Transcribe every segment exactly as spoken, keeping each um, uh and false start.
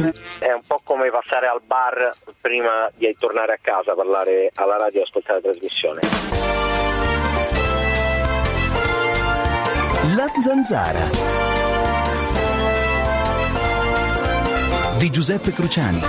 È un po' come passare al bar prima di tornare a casa, parlare alla radio e ascoltare la trasmissione. La Zanzara di Giuseppe Cruciani.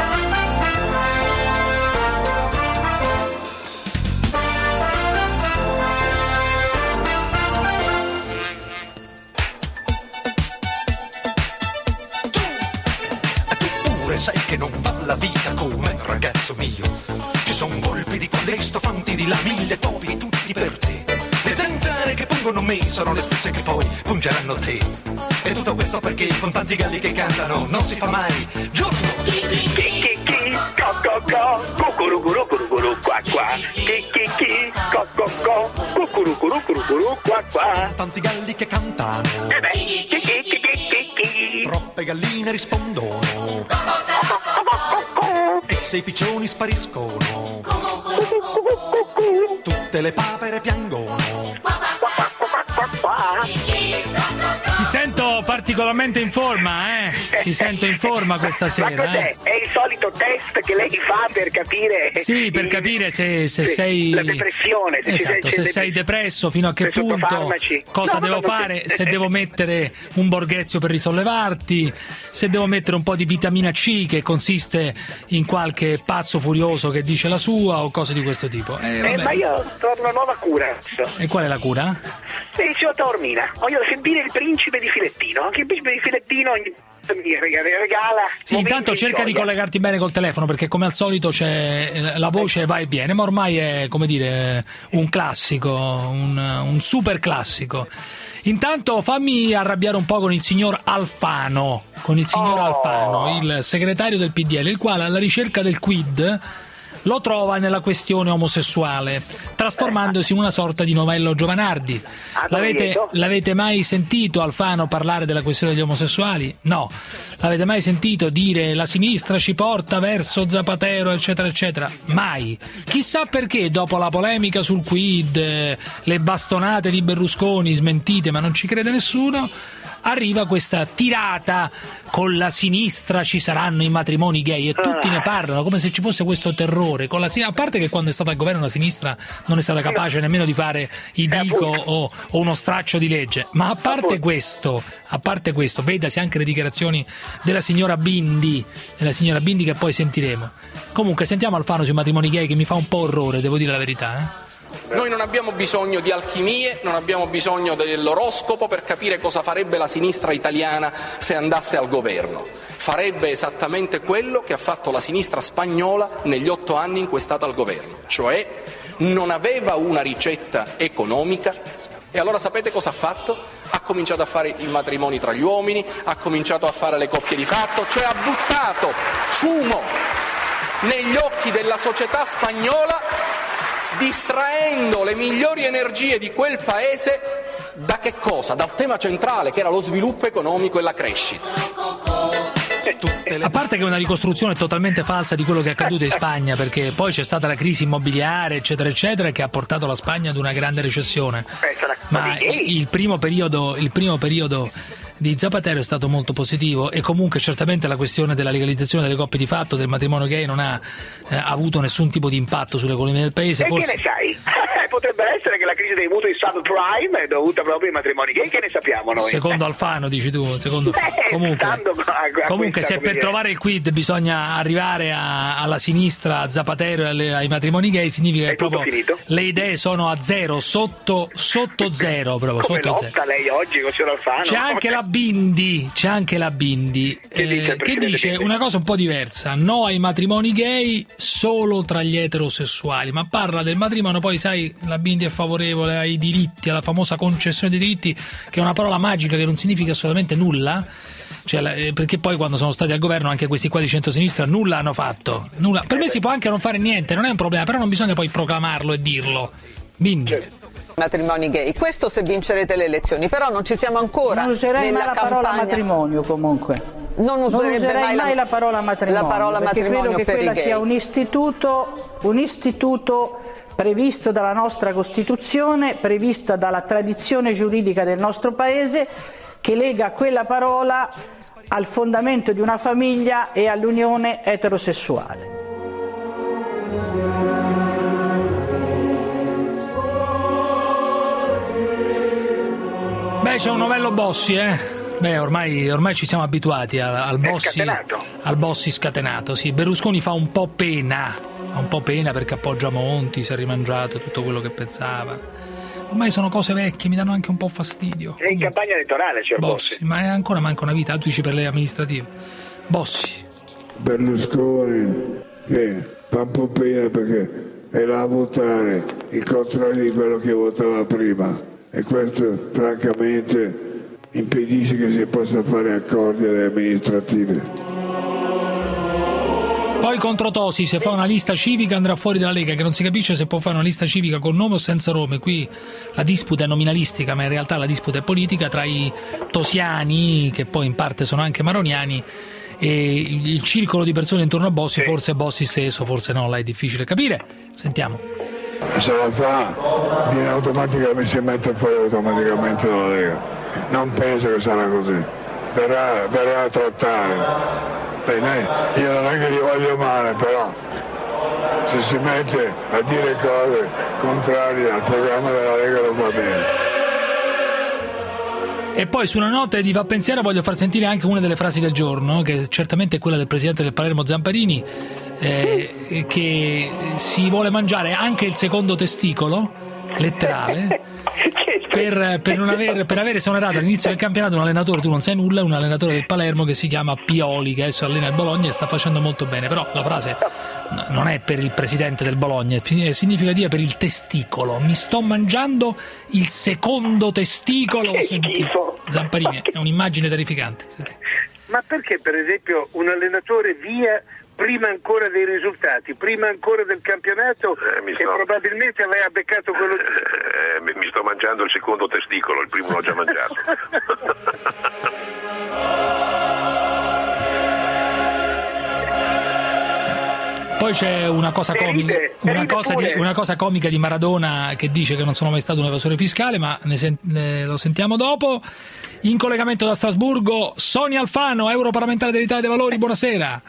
Sai che non va la vita come ragazzo mio. Ci son golpi di questo, fanti di là, mille topi tutti per te. Le zanzare che pungono me sono le stesse che poi pungeranno te. E tutto questo perché con tanti galli che cantano non si fa mai giorno. Chi chi chi, co co co, cucurucuru curucuru qua qua. Chi chi chi, co co co, cucurucuru curucuru qua qua. Tanti galli che cantano. E beh, chi chi chi chi chi chi. Troppe galline rispondono. E se i piccioni spariscono, tutte le papere piangono. Ti sento particolarmente in forma, eh? Ti sento in forma questa sera. Ma cos'è? Eh? È il solito test che lei fa per capire. Sì, per capire se, se sì, sei. La depressione. Se esatto, c'è, se c'è sei depresso, fino a che se punto, cosa no, devo no, fare, se... se devo mettere un borghezio per risollevarti, se devo mettere un po' di vitamina C che consiste in qualche pazzo furioso che dice la sua o cose di questo tipo. Eh, eh, ma io ho una nuova cura. E qual è la cura? Eh, signor Taormina, voglio sentire il principe di Filettino. Anche il principe di Filettino mi regala. Sì, intanto cerca di collegarti bene col telefono, perché come al solito c'è la voce va e viene, ma ormai è, come dire, un classico, un, un super classico. Intanto fammi arrabbiare un po' con il signor Alfano, con il signor oh. Alfano, il segretario del P D L, il quale alla ricerca del quid lo trova nella questione omosessuale, trasformandosi in una sorta di novello Giovanardi. L'avete, l'avete mai sentito Alfano parlare della questione degli omosessuali? No. L'avete mai sentito dire la sinistra ci porta verso Zapatero, eccetera, eccetera? Mai. Chissà perché dopo la polemica sul quid, le bastonate di Berlusconi smentite, ma non ci crede nessuno, arriva questa tirata con la sinistra ci saranno i matrimoni gay e tutti ne parlano come se ci fosse questo terrore con la sinistra, a parte che quando è stata al governo la sinistra non è stata capace nemmeno di fare i dico o, o uno straccio di legge, ma a parte questo a parte questo vedasi anche le dichiarazioni della signora Bindi della signora Bindi che poi sentiremo. Comunque sentiamo Alfano sui matrimoni gay, che mi fa un po' orrore, devo dire la verità, eh? Noi non abbiamo bisogno di alchimie, non abbiamo bisogno dell'oroscopo per capire cosa farebbe la sinistra italiana se andasse al governo. Farebbe esattamente quello che ha fatto la sinistra spagnola negli otto anni in cui è stata al governo, cioè non aveva una ricetta economica e allora sapete cosa ha fatto? Ha cominciato a fare i matrimoni tra gli uomini, ha cominciato a fare le coppie di fatto, cioè ha buttato fumo negli occhi della società spagnola, distraendo le migliori energie di quel paese da che cosa? Dal tema centrale, che era lo sviluppo economico e la crescita. A parte che è una ricostruzione totalmente falsa di quello che è accaduto in Spagna, perché poi c'è stata la crisi immobiliare eccetera eccetera che ha portato la Spagna ad una grande recessione, ma il primo periodo il primo periodo di Zapatero è stato molto positivo e comunque certamente la questione della legalizzazione delle coppie di fatto, del matrimonio gay, non ha eh, avuto nessun tipo di impatto sull'economia del paese. E forse... che ne sai? Potrebbe essere che la crisi dei mutui subprime è dovuta proprio ai matrimoni gay, che ne sappiamo noi? Secondo Alfano, dici tu? Secondo... Beh, comunque, a, a comunque questa, se per dire... trovare il quid bisogna arrivare a, alla sinistra, a Zapatero e alle, ai matrimoni gay, significa che proprio finito? le idee sono a zero, sotto, sotto zero proprio. Come sotto lotta zero. lei oggi con signor Alfano? C'è anche la Bindi, c'è anche la Bindi che, eh, dice, che dice una cosa un po' diversa: no ai matrimoni gay solo tra gli eterosessuali, ma parla del matrimonio. Poi sai, la Bindi è favorevole ai diritti, alla famosa concessione dei diritti, che è una parola magica che non significa assolutamente nulla, cioè, perché poi quando sono stati al governo anche questi qua di centrosinistra nulla hanno fatto, nulla. Per me si può anche non fare niente, non è un problema, però non bisogna poi proclamarlo e dirlo. Bindi. Matrimoni gay, questo se vincerete le elezioni, però non ci siamo ancora. Non userei nella mai la campagna. parola matrimonio comunque. Non, non userei mai, mai la, la parola matrimonio, la parola perché matrimonio credo che per quella i gay. sia un istituto, un istituto previsto dalla nostra Costituzione, prevista dalla tradizione giuridica del nostro Paese, che lega quella parola al fondamento di una famiglia e all'unione eterosessuale. Beh, c'è un novello Bossi, eh? Beh, ormai, ormai ci siamo abituati al, al Bossi al Bossi scatenato, sì. Berlusconi fa un po' pena, fa un po' pena perché appoggia Monti, si è rimangiato tutto quello che pensava. Ormai sono cose vecchie, mi danno anche un po' fastidio. È in campagna elettorale, signor Bossi. Bossi. Ma è ancora manca una vita, tu dici per le amministrative. Bossi. Berlusconi che fa un po' pena perché è là a votare il contrario di quello che votava prima. E questo francamente impedisce che si possa fare accordi alle amministrative. Poi contro Tosi, se fa una lista civica andrà fuori dalla Lega, che non si capisce se può fare una lista civica con nome o senza nome. Qui la disputa è nominalistica, ma in realtà la disputa è politica tra i tosiani, che poi in parte sono anche maroniani, e il circolo di persone intorno a Bossi, forse Bossi stesso, forse no, là è difficile capire. Sentiamo. Se la fa, viene automaticamente, si mette fuori automaticamente dalla Lega. Non penso che sarà così. Verrà, verrà a trattare. Bene, io non è che gli voglio male, però se si mette a dire cose contrarie al programma della Lega lo fa bene. E poi su una nota di Va Pensiero voglio far sentire anche una delle frasi del giorno, che certamente è quella del presidente del Palermo Zamparini, eh, che si vuole mangiare anche il secondo testicolo, letterale, per, per, non aver, per avere esonerato all'inizio del campionato un allenatore, tu non sai nulla, un allenatore del Palermo che si chiama Pioli, che adesso allena il Bologna e sta facendo molto bene. Però la frase non è per il presidente del Bologna, significa dire per il testicolo. Mi sto mangiando il secondo testicolo. Senti, Zamparini, è un'immagine terrificante. Senti. Ma perché per esempio un allenatore via prima ancora dei risultati, prima ancora del campionato, eh, mi che sto... probabilmente aveva beccato quello... Eh, mi sto mangiando il secondo testicolo, il primo l'ho già mangiato. Poi c'è una cosa comica, una cosa, di, una cosa comica di Maradona, che dice che non sono mai stato un evasore fiscale, ma ne sen- ne lo sentiamo dopo. In collegamento da Strasburgo, Sonia Alfano, europarlamentare dell'Italia dei Valori, buonasera.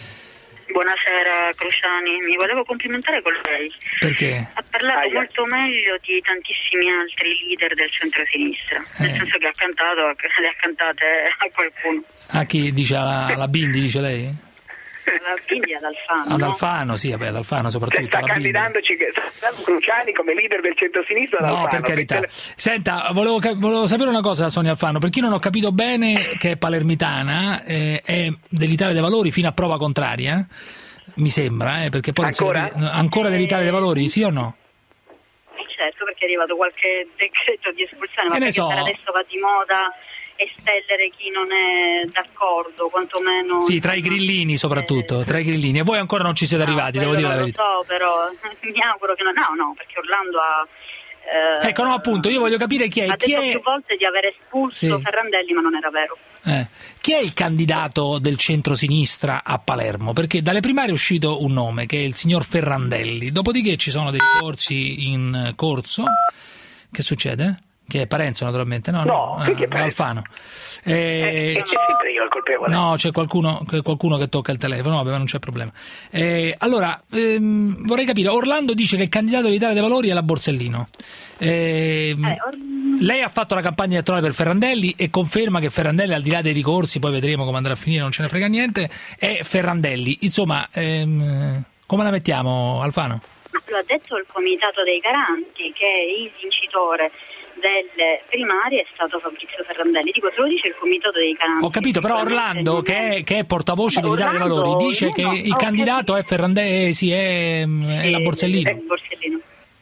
Buonasera Cruciani, mi volevo complimentare con lei. Perché? Ha parlato molto meglio di tantissimi altri leader del centro-sinistra, eh. nel senso che ha cantato, le ha cantate a qualcuno. A chi dice? Alla, alla Bindi, dice lei? Alla Bindi e ad Alfano. Ad no? Alfano, sì, vabbè, ad Alfano soprattutto. Cioè, sta candidandoci Cruciani come leader del centro-sinistra ad No, Alfano, per carità. perché... Senta, volevo, volevo sapere una cosa da Sonia Alfano, per chi non ho capito bene, che è palermitana, eh, è dell'Italia dei Valori fino a prova contraria, mi sembra, eh, perché poi ancora? Non si... ancora dell'Italia dei Valori, sì o no? Certo, perché è arrivato qualche decreto di espulsione, ma ne perché so. per adesso va di moda espellere chi non è d'accordo, quantomeno... Sì, tra i grillini soprattutto, tra i grillini. E voi ancora non ci siete no, arrivati, devo dire la verità. Non lo so, però mi auguro che non... No, no, perché Orlando ha... Eh, ecco, no, appunto, io voglio capire chi è... Ha chi detto è... più volte di aver espulso sì. Ferrandelli, ma non era vero. Eh. Chi è il candidato del centrosinistra a Palermo? Perché dalle primarie è uscito un nome, che è il signor Ferrandelli. Dopodiché ci sono dei ricorsi in corso. Che succede? Che è Parenzo, naturalmente, no? No, no che ah, Alfano. Eh, Eh, c'è sempre io il colpevole. No, c'è qualcuno, qualcuno che tocca il telefono, vabbè, non c'è problema. Eh, allora, ehm, vorrei capire, Orlando dice che il candidato dell'Italia dei Valori è la Borsellino. Eh, eh, or... Lei ha fatto la campagna elettorale per Ferrandelli e conferma che Ferrandelli, al di là dei ricorsi, poi vedremo come andrà a finire, non ce ne frega niente, è Ferrandelli. Insomma, ehm, come la mettiamo, Alfano? Lo ha detto il Comitato dei Garanti, che il vincitore delle primarie è stato Fabrizio Ferrandelli. Dico, se lo dice il Comitato dei Garanti. Ho capito, però Orlando, che è, che è portavoce dell'Italia dei Valori, dice no, che no, il candidato capito. è Ferrandelli, sì, è, è la Borsellino. È Borsellino.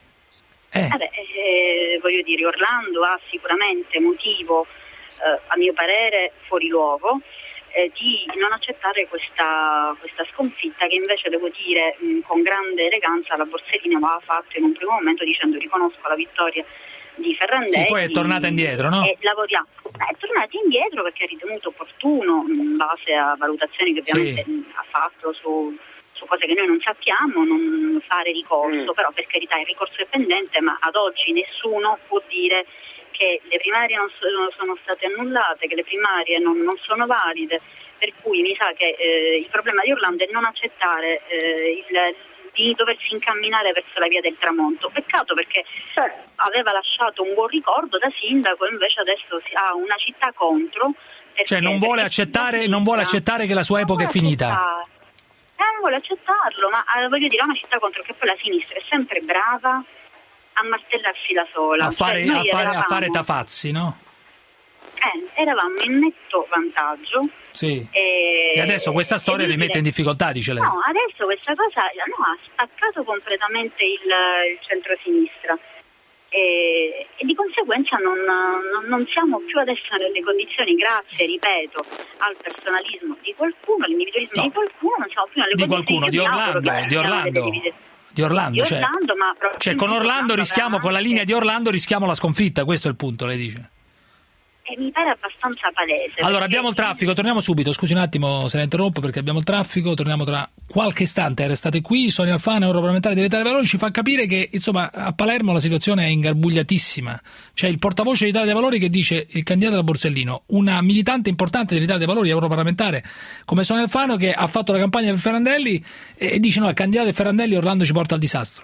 Eh. Vabbè, eh, voglio dire, Orlando ha sicuramente motivo, eh, a mio parere, fuori luogo, eh, di non accettare questa, questa sconfitta, che invece, devo dire, mh, con grande eleganza la Borsellino aveva fatto in un primo momento dicendo: riconosco la vittoria di Ferrandelli. Sì, poi è tornata indietro, no? E lavoriamo. È tornata indietro perché ha ritenuto opportuno, in base a valutazioni che ovviamente sì. ha fatto su, su cose che noi non sappiamo, non fare ricorso, mm. però per carità il ricorso è pendente, ma ad oggi nessuno può dire che le primarie non sono, sono state annullate, che le primarie non, non sono valide, per cui mi sa che eh, il problema di Orlando è non accettare eh, il, di doversi incamminare verso la via del tramonto. Peccato, perché aveva lasciato un buon ricordo da sindaco, invece adesso si ha una città contro. Perché, cioè non vuole accettare, non vuole accettare che la sua epoca è finita. Eh, non vuole accettarlo, ma eh, voglio dire, ha una città contro, che poi la sinistra è sempre brava a martellarsi da sola. A fare, cioè, a fare, eravamo, a fare tafazzi, no? Eh, eravamo in netto vantaggio. Sì. E, e adesso questa storia vi mette in difficoltà, dice lei. No, adesso questa cosa no, ha spaccato completamente il, il centro-sinistra. E, e di conseguenza non, non, non siamo più adesso nelle condizioni, grazie, ripeto, al personalismo di qualcuno, all'individualismo no. di qualcuno, non siamo più nelle di condizioni qualcuno, di Orlando, di Orlando. Di Orlando, di cioè, Orlando ma cioè con Orlando rischiamo, con la linea di Orlando rischiamo la sconfitta, questo è il punto, lei dice. E mi pare abbastanza palese. Allora perché... abbiamo il traffico, torniamo subito, scusi un attimo se la interrompo perché abbiamo il traffico, torniamo tra qualche istante, restate qui. Sonia Alfano, europarlamentare dell'Italia dei Valori, ci fa capire che insomma a Palermo la situazione è ingarbugliatissima. C'è il portavoce dell'Italia dei Valori che dice, il candidato da Borsellino, una militante importante dell'Italia dei Valori, europarlamentare come Sonia Alfano, che ha fatto la campagna per Ferrandelli e dice no, il candidato è Ferrandelli, Orlando ci porta al disastro.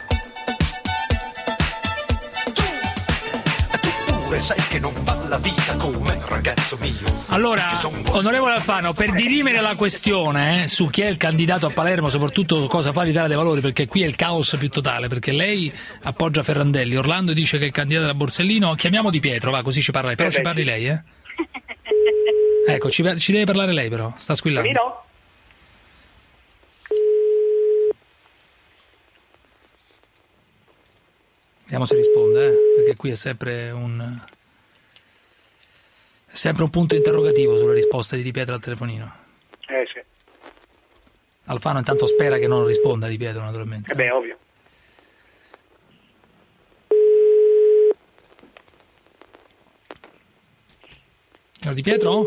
Sai che non va la vita come ragazzo mio. Allora, onorevole Alfano, per dirimere la questione eh, su chi è il candidato a Palermo, soprattutto cosa fa l'Italia dei Valori, perché qui è il caos più totale, perché lei appoggia Ferrandelli, Orlando dice che è il candidato da Borsellino, chiamiamo Di Pietro, va, così ci parla lei, però ci parli lei, eh? Ecco, ci, ci deve parlare lei però, sta squillando. No. Vediamo se risponde, eh? Perché qui è sempre un è sempre un punto interrogativo sulla risposta di Di Pietro al telefonino. Eh sì. Alfano intanto spera che non risponda Di Pietro, naturalmente. Eh beh, ovvio. Signor Di Pietro?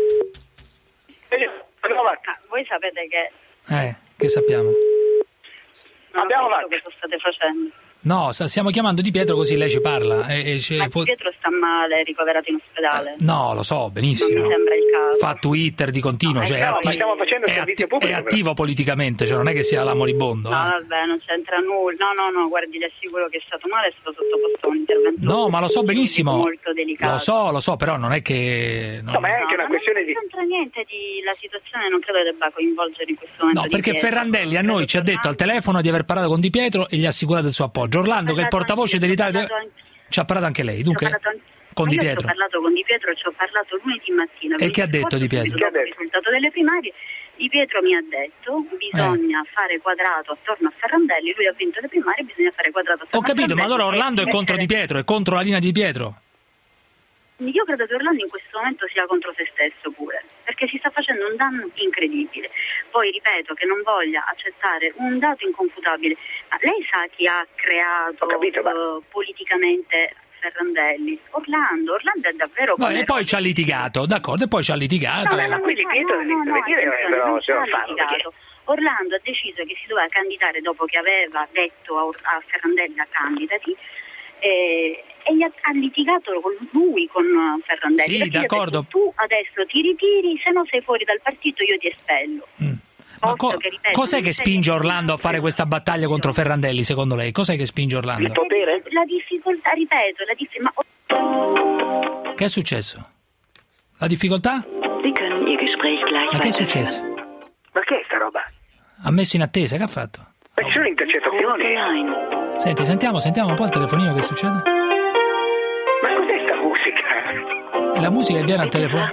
Voi sapete che Eh, che sappiamo? non abbiamo fatto cosa state facendo. No, stiamo chiamando Di Pietro così lei ci parla. E, e ci Ma può... Di Pietro sta male, ricoverato in ospedale. No, lo so, benissimo. Non mi sembra il caso. Fa Twitter di continuo, No, cioè no, è, atti- ma stiamo facendo il è, servizio atti- pubblico, è però. attivo politicamente, cioè non è che sia la moribondo. No, eh. vabbè, non c'entra nulla. No, no, no, guardi, le assicuro che è stato male, è stato sottoposto a un intervento. No, ma lo so benissimo. Molto delicato. Lo so, lo so, però non è che... No, ma è anche una questione di... Non c'entra niente di... La situazione non credo debba coinvolgere in questo momento. No, perché Di Pietro. Ferrandelli a noi ci ha detto al telefono di aver parlato con Di Pietro e gli ha assicurato il suo appoggio. Orlando, che è il portavoce dell'Italia, ci ha parlato anche lei, dunque, con Di Pietro. Io ho parlato con Di Pietro, ci ho parlato lunedì mattina. E che ha detto Di Pietro? Dopo il risultato delle primarie, Di Pietro mi ha detto bisogna eh. fare quadrato attorno a Ferrandelli, lui ha vinto le primarie, bisogna fare quadrato attorno Ho capito, a ma Ferrandelli. allora Orlando è contro Di Pietro, è contro la linea di Di Pietro? Io credo che Orlando in questo momento sia contro se stesso pure, perché si sta facendo un danno incredibile. Poi ripeto che non voglia accettare un dato inconfutabile, ma lei sa chi ha creato capito, ma... uh, politicamente Ferrandelli? Orlando, Orlando è davvero... No, e poi ci ha litigato, d'accordo, e poi ci ha litigato. No, ma qui Di Pietro deve dire però se lo fanno. Orlando ha deciso che si doveva candidare dopo che aveva detto a, a Ferrandelli candidati, eh, e gli ha, ha litigato con lui, con Ferrandelli. Sì, d'accordo. Detto, tu adesso ti ritiri, se no sei fuori dal partito, io ti espello. Mm. Ma co- che, ripeto, cos'è che spinge Orlando a fare questa battaglia contro Ferrandelli, secondo lei? Cos'è che spinge Orlando? Il potere? La difficoltà, ripeto, la dif- ma... Che è successo? La difficoltà? Ma che è successo? Ma che è sta roba? Ha messo in attesa, che ha fatto? Ma ci sono intercettazioni? Senti, sentiamo, sentiamo un po' il telefonino, che succede? Ma cos'è sta musica? E la musica viene al telefono?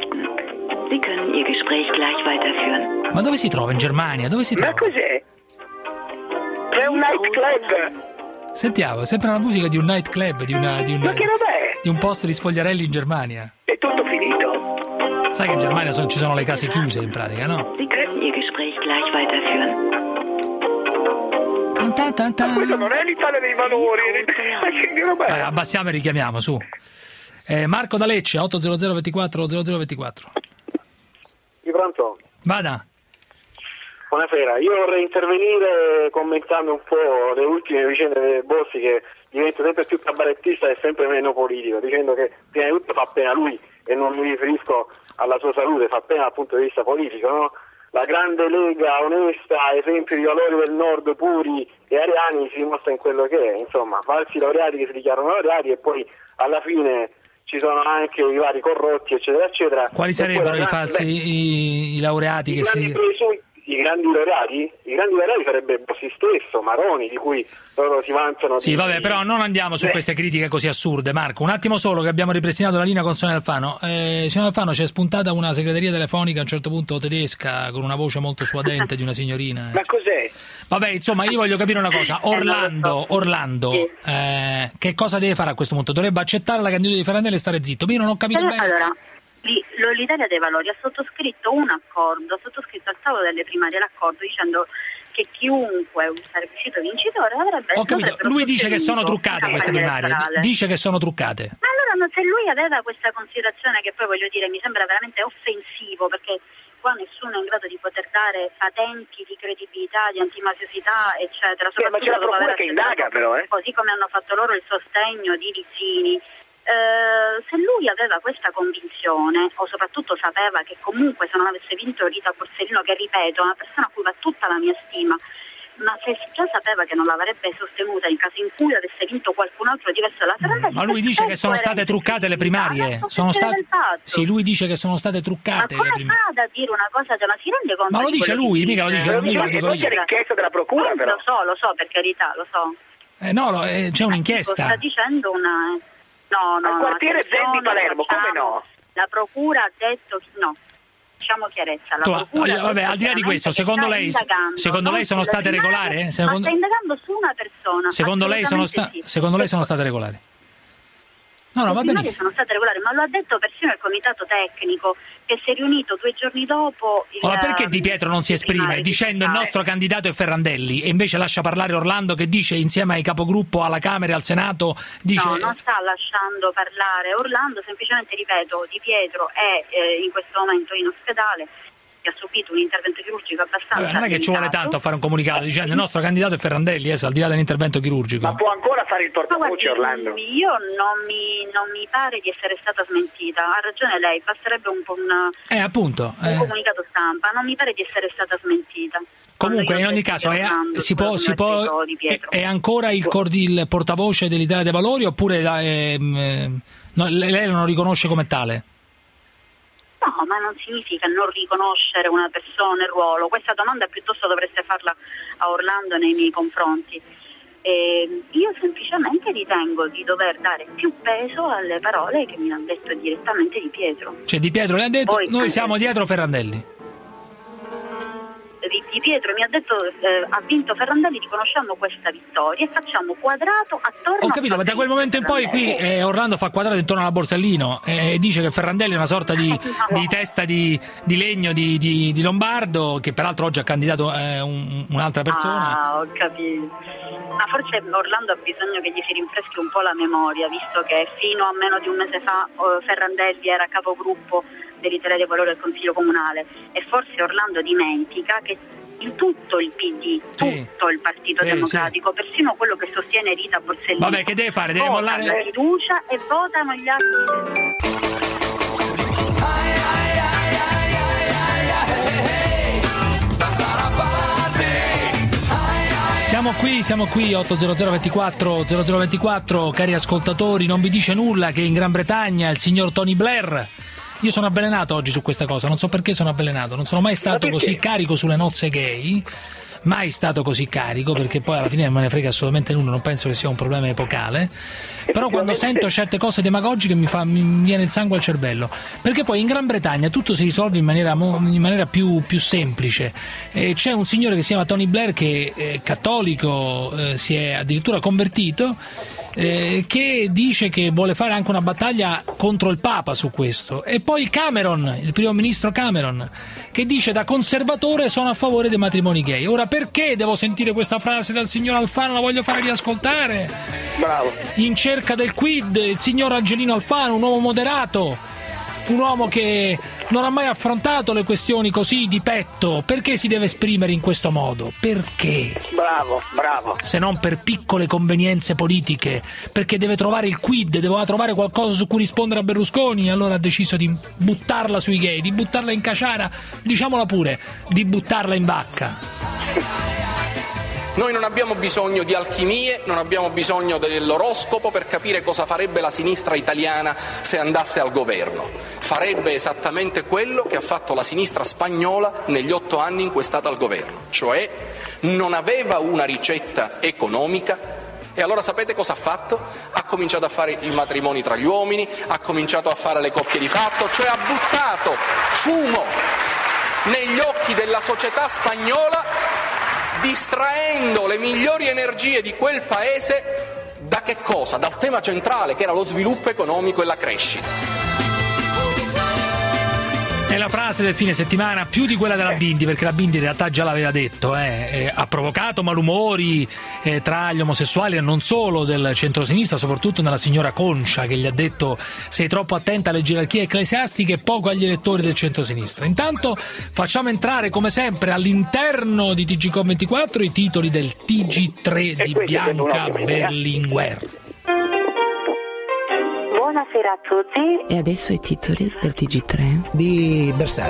Ma dove si trova? In Germania? Dove si trova? Ma cos'è? È un nightclub. Sentiamo, sembra la musica di un nightclub, di una, di una, Ma che roba è? di un posto di spogliarelli in Germania. È tutto finito. Sai che in Germania sono, ci sono le case chiuse in pratica, no? Ta ta ta. Ma questo non è l'Italia dei Valori. Ma che roba è? Eh, abbassiamo e richiamiamo, su. Eh, Marco da Lecce, otto zero zero ventiquattro zero zero ventiquattro. Di pronto? Vada. Buonasera, io vorrei intervenire commentando un po' le ultime vicende dei Bossi che diventa sempre più cabarettista e sempre meno politico, dicendo che prima di tutto fa pena lui, e non mi riferisco alla sua salute, fa pena dal punto di vista politico, no? La grande Lega onesta, esempio di valori del nord puri e ariani, si dimostra in quello che è, insomma, falsi laureati che si dichiarano laureati e poi alla fine ci sono anche i vari corrotti, eccetera, eccetera. Quali sarebbero i falsi, beh, i, i laureati i che si... Presu- I grandi laureati? I grandi laureati sarebbe Bossi stesso, Maroni, di cui loro si vantano. Sì, di... vabbè, però non andiamo su Beh. queste critiche così assurde, Marco. Un attimo solo che abbiamo ripristinato la linea con Sonia Alfano. Eh, Sonia Alfano, c'è spuntata una segreteria telefonica a un certo punto tedesca con una voce molto suadente di una signorina. Ma cos'è? Vabbè, insomma, io voglio capire una cosa. Orlando, Orlando, eh, che cosa deve fare a questo punto? Dovrebbe accettare la candidatura di Ferrandelli e stare zitto? Io non ho capito bene. Allora, l'Italia dei Valori ha sottoscritto un accordo, ha sottoscritto al tavolo delle primarie l'accordo dicendo che chiunque sarebbe uscito vincitore avrebbe... Ho capito, lui dice che sono truccate queste primarie, elettorale. dice che sono truccate. Ma allora no, se lui aveva questa considerazione, che poi voglio dire mi sembra veramente offensivo, perché qua nessuno è in grado di poter dare patenti di credibilità, di antimasiosità, eccetera. Sì, ma c'è la procura che indaga però, eh? Così come hanno fatto loro il sostegno di Vizzini. Uh, se lui aveva questa convinzione, o soprattutto sapeva che comunque se non avesse vinto Rita Borsellino, che ripeto è una persona a cui va tutta la mia stima, ma se già sapeva che non l'avrebbe sostenuta in caso in cui avesse vinto qualcun altro diverso dalla Ferrandelli, ma lui dice che sono state truccate le primarie, sono state... sì, lui dice che sono state truccate. Ma come le fa da dire una cosa, ma si rende conto? Ma lo dice lui, mica lo dice lui, lo dico io. C'è l'inchiesta della procura, eh, però. Lo so, lo so, per carità, lo so. Eh no, lo, eh, c'è un'inchiesta. Sta dicendo una... No, no, al quartiere no, Zembi Palermo, come no? La procura ha detto no. Diciamo chiarezza, la tu, procura vabbè, al di là di questo, secondo lei secondo lei sono state regolari? Secondo... Ma sta indagando su una persona. Secondo lei sono sta... sì. secondo lei sono state regolari? No, no, va benissimo. Sono state regolari, ma lo ha detto persino il comitato tecnico che si è riunito due giorni dopo. Il, allora, perché Di Pietro non si esprime dicendo il nostro candidato è Ferrandelli e invece lascia parlare Orlando, che dice insieme ai capogruppo alla Camera e al Senato dice... No, non sta lasciando parlare Orlando, semplicemente ripeto, Di Pietro è eh, in questo momento in ospedale, ha subito un intervento chirurgico abbastanza Vabbè, non è che ci vuole tanto a fare un comunicato dicendo il nostro candidato è Ferrandelli, eh, al di là dell'intervento chirurgico. Ma può ancora fare il portavoce, Orlando? Io non mi, non mi pare di essere stata smentita, ha ragione lei, basterebbe un po' un, eh, appunto, un eh. comunicato stampa, non mi pare di essere stata smentita. Comunque in ogni caso è, si può, si può, è, è ancora il, il portavoce dell'Italia dei Valori oppure eh, no, lei non lo riconosce come tale? No, ma non significa non riconoscere una persona e ruolo. Questa domanda piuttosto dovreste farla a Orlando nei miei confronti. E io semplicemente ritengo di dover dare più peso alle parole che mi hanno detto direttamente Di Pietro. Cioè Di Pietro le ha detto Poi, noi siamo dietro Ferrandelli. Di Pietro mi ha detto eh, ha vinto Ferrandelli, riconosciamo questa vittoria e facciamo quadrato attorno. Ho capito, a ma da quel momento in poi qui eh, Orlando fa quadrato intorno alla Borsellino e eh, dice che Ferrandelli è una sorta di, di testa di, di legno di, di, di Lombardo, che peraltro oggi ha candidato eh, un, un'altra persona. Ah, ho capito. Ma forse Orlando ha bisogno che gli si rinfreschi un po' la memoria, visto che fino a meno di un mese fa oh, Ferrandelli era capogruppo dell'Italia dei Valori del Consiglio Comunale, e forse Orlando dimentica che in tutto il P D, sì, tutto il Partito sì, Democratico, sì, persino quello che sostiene Rita Borsellino, vabbè, che deve fare? Deve votano mollare la fiducia e votano gli altri. Siamo qui, siamo qui, otto zero zero ventiquattro zero zero ventiquattro, cari ascoltatori, non vi dice nulla che in Gran Bretagna il signor Tony Blair... Io sono avvelenato oggi su questa cosa, non so perché sono avvelenato, non sono mai stato così carico sulle nozze gay, mai stato così carico, perché poi alla fine non me ne frega assolutamente nulla, non penso che sia un problema epocale, però quando sento certe cose demagogiche mi, fa, mi viene il sangue al cervello, perché poi in Gran Bretagna tutto si risolve in maniera, in maniera più, più semplice. E c'è un signore che si chiama Tony Blair che è cattolico, eh, si è addirittura convertito, Eh, che dice che vuole fare anche una battaglia contro il Papa su questo, e poi Cameron, il primo ministro Cameron, che dice da conservatore sono a favore dei matrimoni gay. Ora perché devo sentire questa frase dal signor Alfano? La voglio fare riascoltare. Bravo. In cerca del quid, il signor Angelino Alfano, un uomo moderato, un uomo che non ha mai affrontato le questioni così di petto. Perché si deve esprimere in questo modo? Perché? Bravo, bravo. Se non per piccole convenienze politiche, perché deve trovare il quid, doveva trovare qualcosa su cui rispondere a Berlusconi, allora ha deciso di buttarla sui gay, di buttarla in caciara, diciamola pure, di buttarla in vacca. Noi non abbiamo bisogno di alchimie, non abbiamo bisogno dell'oroscopo per capire cosa farebbe la sinistra italiana se andasse al governo. Farebbe esattamente quello che ha fatto la sinistra spagnola negli otto anni in cui è stata al governo, cioè non aveva una ricetta economica. E allora sapete cosa ha fatto? Ha cominciato a fare i matrimoni tra gli uomini, ha cominciato a fare le coppie di fatto, cioè ha buttato fumo negli occhi della società spagnola, distraendo le migliori energie di quel paese da che cosa? Dal tema centrale, che era lo sviluppo economico e la crescita. È la frase del fine settimana, più di quella della Bindi, perché la Bindi in realtà già l'aveva detto, eh, eh, ha provocato malumori eh, tra gli omosessuali e non solo del centrosinistra, soprattutto nella signora Concia, che gli ha detto sei troppo attenta alle gerarchie ecclesiastiche e poco agli elettori del centrosinistra. Intanto facciamo entrare come sempre all'interno di T G Com ventiquattro i titoli del T G tre di Bianca Berlinguer. Buonasera a tutti. E adesso i titoli del T G tre di Bersani.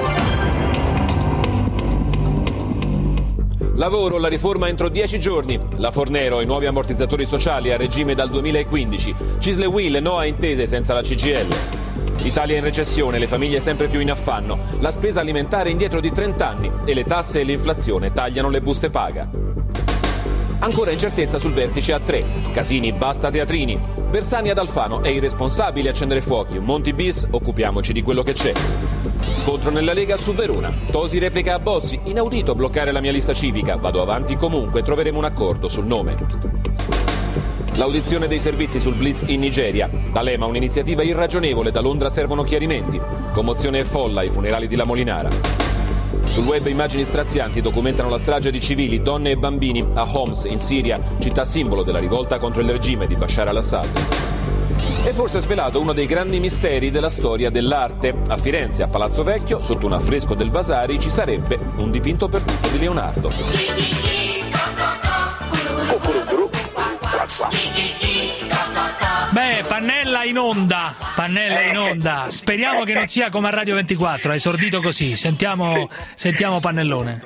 Lavoro, la riforma entro dieci giorni. La Fornero, i nuovi ammortizzatori sociali a regime dal duemilaquindici. Cisle Will, no a intese senza la C G I L. L'Italia in recessione, le famiglie sempre più in affanno. La spesa alimentare indietro di trenta anni e le tasse e l'inflazione tagliano le buste paga. Ancora incertezza sul vertice A tre. Casini, basta teatrini. Bersani ad Alfano, è irresponsabile accendere fuochi. Monti bis, occupiamoci di quello che c'è. Scontro nella Lega su Verona. Tosi replica a Bossi, inaudito bloccare la mia lista civica. Vado avanti comunque, troveremo un accordo sul nome. L'audizione dei servizi sul blitz in Nigeria. D'Alema, un'iniziativa irragionevole, da Londra servono chiarimenti. Commozione e folla ai funerali di La Molinara. Sul web immagini strazianti documentano la strage di civili, donne e bambini a Homs, in Siria, città simbolo della rivolta contro il regime di Bashar al-Assad. E forse svelato uno dei grandi misteri della storia dell'arte. A Firenze, a Palazzo Vecchio, sotto un affresco del Vasari, ci sarebbe un dipinto per tutto di Leonardo. Beh, Pannella in onda, Pannella in onda. Speriamo che non sia come a Radio ventiquattro, ha esordito così. Sentiamo, sentiamo Pannellone.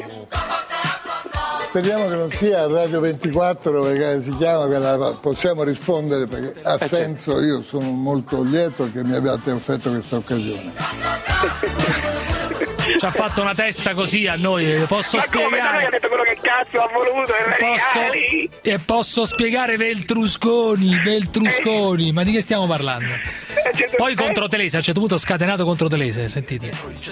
Speriamo che non sia a Radio ventiquattro, perché si chiama, che la possiamo rispondere, perché ha senso. Io sono molto lieto che mi abbiate offerto questa occasione. Ci ha fatto una testa così a noi, posso ma spiegare. Ma come ha detto quello che cazzo ha voluto? Posso, e posso spiegare Veltrusconi, Veltrusconi, ma di che stiamo parlando? Poi contro Telese, a un certo punto scatenato contro Telese, sentite.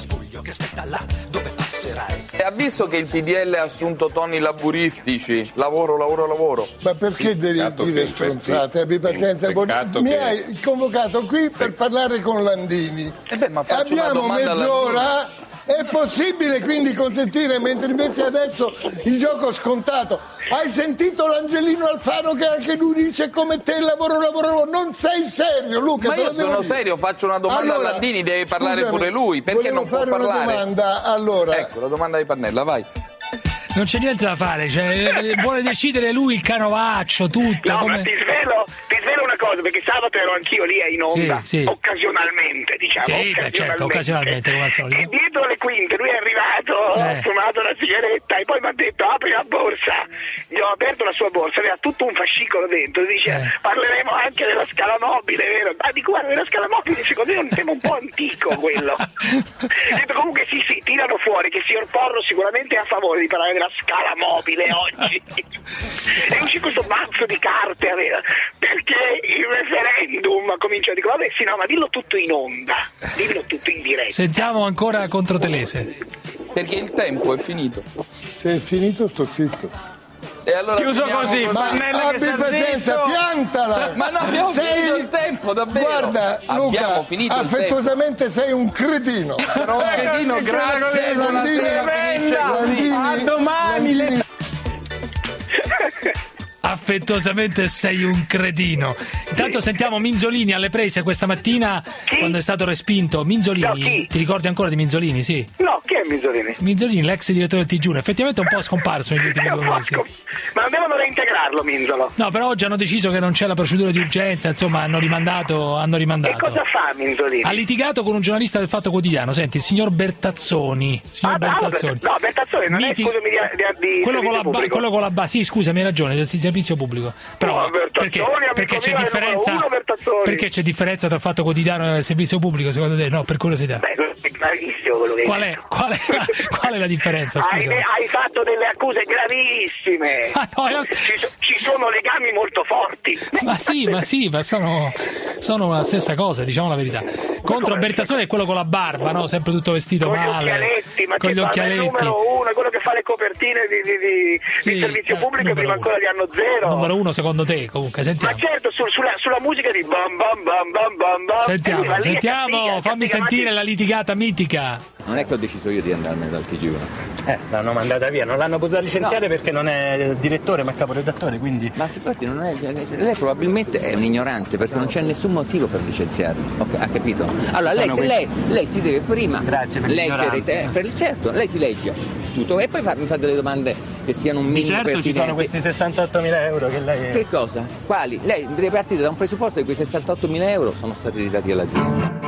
Ha visto che il P D L ha assunto toni laburistici? Lavoro, lavoro, lavoro. Ma perché devi dire stronzate? Abbi pazienza. Mi che... hai convocato qui per parlare con Landini. Eh beh, ma faccio abbiamo una domanda mezz'ora. È possibile quindi consentire, mentre invece adesso il gioco scontato. Hai sentito l'Angelino Alfano che anche lui dice come te lavoro, lavoro, lavoro. Non sei serio, Luca. Ma io sono dire. serio, faccio una domanda allora, a Landini, deve parlare scusami, pure lui. Perché non può fare parlare? Una domanda, allora. Ecco, la domanda di Pannella, vai. Non c'è niente da fare, cioè, vuole decidere lui il canovaccio, tutto. No, come... ma ti svelo, ti svelo una cosa, perché sabato ero anch'io lì in onda, sì, sì. occasionalmente, diciamo. Sì, occasionalmente. Beh, certo, occasionalmente, come al solito. E dietro le quinte lui è arrivato, eh. ha fumato una sigaretta e poi mi ha detto apri la borsa. Gli ho aperto la sua borsa, aveva tutto un fascicolo dentro, dice eh. parleremo anche della scala mobile, vero? Ma di guarda, della scala mobile secondo me è un tema un po' antico quello. detto, comunque sì, sì, tirano fuori che signor Porro sicuramente è a favore di parlare della scala mobile oggi. E uscì questo mazzo di carte aveva, perché il referendum comincia a dire vabbè sì no ma dillo tutto in onda, dillo tutto in diretta. Sentiamo ancora contro Telese, perché il tempo è finito. Se è finito sto zitto. E allora chiuso così, ma abbi pazienza, piantala. Ma no, abbiamo sei... finito il tempo, davvero. Guarda, Luca, finito affettuosamente il sei un cretino. Sono un cretino, eh, grazie. Landini, Landini, Landini, a domani. Landini. affettuosamente sei un cretino. Intanto sentiamo Minzolini alle prese questa mattina chi? Quando è stato respinto. Minzolini, no, ti ricordi ancora di Minzolini? Sì. No, chi è Minzolini? Minzolini, l'ex direttore del T G uno, effettivamente è un po' scomparso negli ultimi due mesi. Ma non devono reintegrarlo, Minzolo? No, però oggi hanno deciso che non c'è la procedura di urgenza, insomma hanno rimandato, hanno rimandato. E cosa fa Minzolini? Ha litigato con un giornalista del Fatto Quotidiano, senti, il signor Bertazzoni. Signor ah, Bertazzoni. No, Bertazzoni non Miti... è, scusami, di, di quello con la ba... pubblico. quello con la ba... sì, scusa, mi hai ragione, del servizio pubblico. Però no, perché, perché c'è differenza uno, perché c'è differenza tra il Fatto Quotidiano e il servizio pubblico, secondo te? No, per curiosità. Beh, è gravissimo quello che qual è, qual, è la, qual è la differenza? Hai, hai fatto delle accuse gravissime. Ma no, io... ci, ci sono legami molto forti. Ma sì, ma sì, ma sono, sono la stessa cosa, diciamo la verità. Contro Bertazzoni è quello con la barba, no? Sempre tutto vestito con male. Gli occhialetti, ma con gli occhialetti. Il numero uno, quello che fa le copertine di, di, di, sì, di servizio eh, pubblico prima ancora di anno zero. Numero uno secondo te, comunque, sentiamo. Ma certo, su, sulla, sulla musica di bam bam bam bam bam bam. Sentiamo, sentiamo, castiga, fammi castiga, sentire castiga. La litigata mitica. Non è che ho deciso io di andarmene dal T G uno. Eh, l'hanno mandata via, non l'hanno potuta licenziare no. Perché non è direttore ma è caporedattore, quindi... Ma non è, lei probabilmente è un ignorante perché non c'è nessun motivo per licenziarlo, okay, ha capito? Allora lei, se lei, lei si deve prima Grazie per leggere, te, per, certo, lei si legge tutto e poi fa, mi fa delle domande che siano un minimo certo pertinenti. Ci sono questi sessantottomila euro che lei... È... Che cosa? Quali? Lei deve partire da un presupposto che quei sessantottomila euro sono stati ridati all'azienda.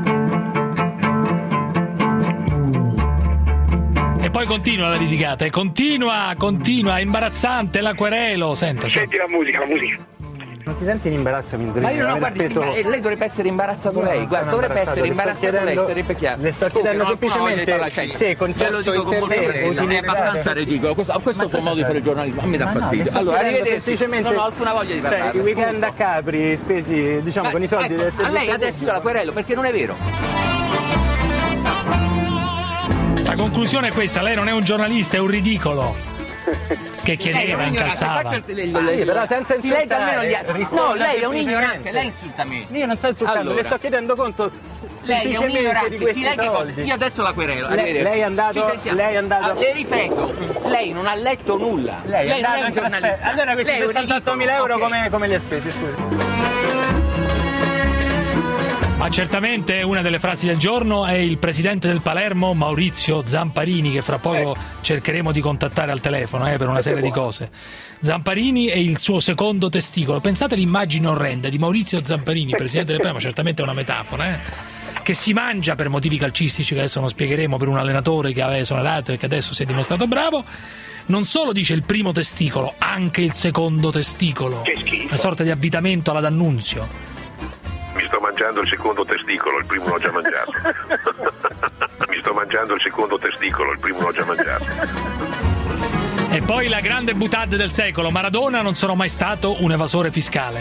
E poi continua la litigata, e continua, continua, è imbarazzante la querelo, senta. Senti la musica, la musica. Non si sente in imbarazzo, Minzolini? Ma io no, guardi, speso... lei dovrebbe essere imbarazzato no, lei, guarda, dovrebbe essere imbarazzato chiedendo... lei, sarebbe chiaro. Le sto chiedendo semplicemente se consenso intervento è abbastanza ridicolo, questo, questo tuo modo di fare giornalismo a me dà fastidio. No, allora, arrivederci, non ho alcuna voglia di parlare. Cioè, i weekend a Capri spesi, diciamo, ma, con i soldi ecco, del servizio. A lei adesso io la querelo perché non è vero. La conclusione è questa, lei non è un giornalista, è un ridicolo. Che chiedeva, incalzava. Ah, sì, però senza insultare. Lei no, lei è un ignorante, lei insulta me. Io non sto insultando, allora, le sto chiedendo conto lei è un ignorante, di questi sì, soldi. Io adesso la querelo. Lei, lei è andato, lei è andato. Ah, le ripeto, lei non ha letto nulla. Lei, lei è non è un giornalista. Allora questi sessantottomila euro okay. come, come li ha spesi, scusi? Ma certamente una delle frasi del giorno è il presidente del Palermo Maurizio Zamparini, che fra poco cercheremo di contattare al telefono eh, per una serie di cose. Zamparini è il suo secondo testicolo. Pensate all'immagine orrenda di Maurizio Zamparini, presidente del Palermo, certamente è una metafora, eh? Che si mangia per motivi calcistici che adesso non spiegheremo, per un allenatore che aveva esonerato e che adesso si è dimostrato bravo. Non solo dice il primo testicolo, anche il secondo testicolo, una sorta di avvitamento alla D'Annunzio. Mi sto mangiando il secondo testicolo, il primo l'ho già mangiato. Mi sto mangiando il secondo testicolo, il primo l'ho già mangiato. E poi la grande boutade del secolo, Maradona non sono mai stato un evasore fiscale.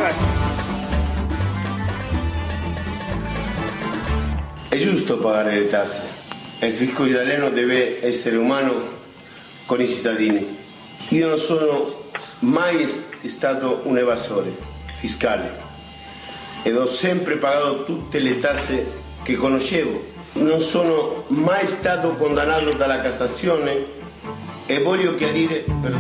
È giusto pagare le tasse. Il fisco italiano deve essere umano con i cittadini. Io non sono mai stato un evasore fiscale. Ed ho sempre pagato tutte le tasse che conoscevo. Non sono mai stato condannato dalla Cassazione e voglio chiarire per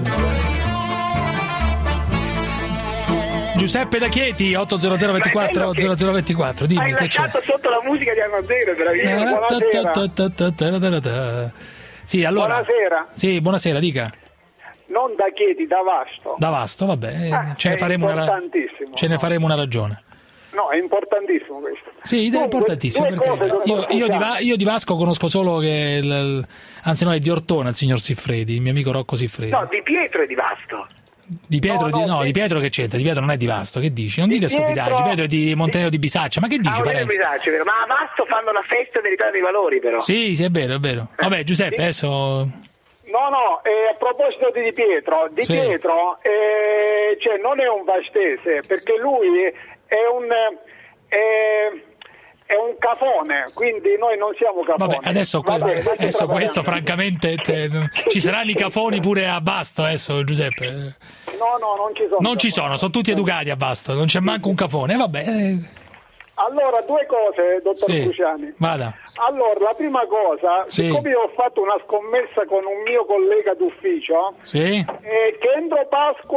Giuseppe da Chieti, otto zero zero ventiquattro zero zero ventiquattro, dimmi hai che c'è. Hai lasciato sotto la musica di Anno Zero, buonasera. Sì, allora. Buonasera. Sì, buonasera, dica. Non da Chieti, da Vasto. Da Vasto, vabbè, ah, ce ne faremo una ce ne faremo una ragione. No, è importantissimo questo. Sì, è importantissimo. Perché io, io, di Va, io di Vasco conosco solo che, il, anzi no, è di Ortona il signor Siffredi, il mio amico Rocco Siffredi. No, Di Pietro è di Vasto. Di Pietro, no, no, di, no, di... di Pietro che c'entra? Di Pietro non è di Vasto, che dici? Non dite stupidaggini, di Pietro è di Montenero di Bisaccia, ma che dici? Ah, Parenzo? Bisaccia, vero. Ma a Vasto fanno la festa dell'Italia dei Valori, però. Sì, sì, è vero, è vero. Vabbè, Giuseppe, sì. adesso... No, no, eh, a proposito di Di Pietro, Di sì. Pietro eh, cioè, non è un vastese, perché lui è un... Eh, è un cafone, quindi noi non siamo cafoni. Vabbè, adesso, Vabbè, adesso questo francamente te, ci saranno i cafoni pure a Vasto adesso, Giuseppe. No, no, non ci sono. Non ci sono, sono tutti educati a Vasto, non c'è manco un cafone. Vabbè. Allora, due cose, dottor sì. Cruciani. Vada. Allora, la prima cosa, sì. siccome io ho fatto una scommessa con un mio collega d'ufficio, sì. eh, che entro Pasqua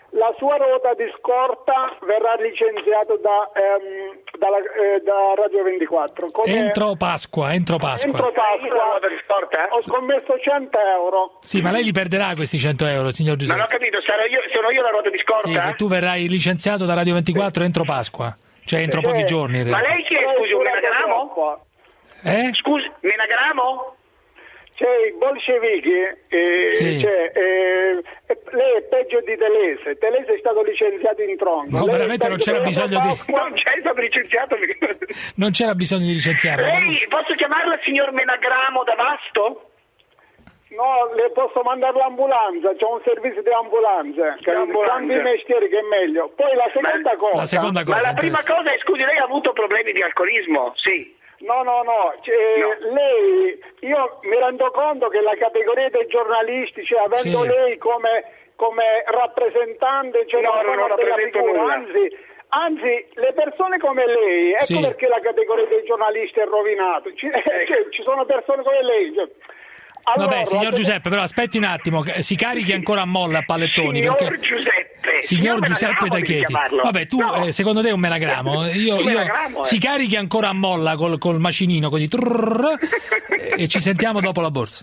la sua ruota di scorta verrà licenziata da, ehm, dalla, eh, da Radio ventiquattro. Come... Entro Pasqua, entro Pasqua. Entro Pasqua ho scommesso cento euro. Sì, ma lei li perderà questi cento euro, signor Giuseppe. Non ho capito, sarò io, sono io la ruota di scorta? Sì, che tu verrai licenziato da Radio ventiquattro entro Pasqua, cioè entro pochi giorni. In ma lei chi è, scusi, un menagramo? Eh? Scusi, menagramo? C'è i bolscevichi, eh, Sì. cioè, eh, lei è peggio di Telese. Telese è stato licenziato in tronco. No, Lei veramente è non c'era peggio bisogno di... Non c'è stato licenziato. Non c'era bisogno di licenziare. Lei, posso chiamarla signor Menagramo da Vasto? No, le posso mandare l'ambulanza, c'è un servizio di ambulanze, che cambi i mestieri che è meglio. Poi la seconda cosa... La seconda cosa, ma la prima cosa è, scusi, lei ha avuto problemi di alcolismo? Sì. No, no, no, cioè, no. Lei, io mi rendo conto che la categoria dei giornalisti, cioè avendo Sì. lei come, come rappresentante, cioè No, non no, sono non della rappresento figura, nulla. anzi, anzi, le persone come lei, ecco Sì. perché la categoria dei giornalisti è rovinato, ci, cioè, ci sono persone come lei. Cioè. Allora, Vabbè, signor Giuseppe, però aspetti un attimo, si carichi ancora a molla a pallettoni. Signor perché... Giuseppe. Signor Giuseppe Menagramo da devi Chieti. chiamarlo. Vabbè, tu No. eh, secondo te è un menagramo? Io, Un io- menagramo, eh. Si carichi ancora a molla col, col macinino così trrrr, e ci sentiamo dopo la borsa.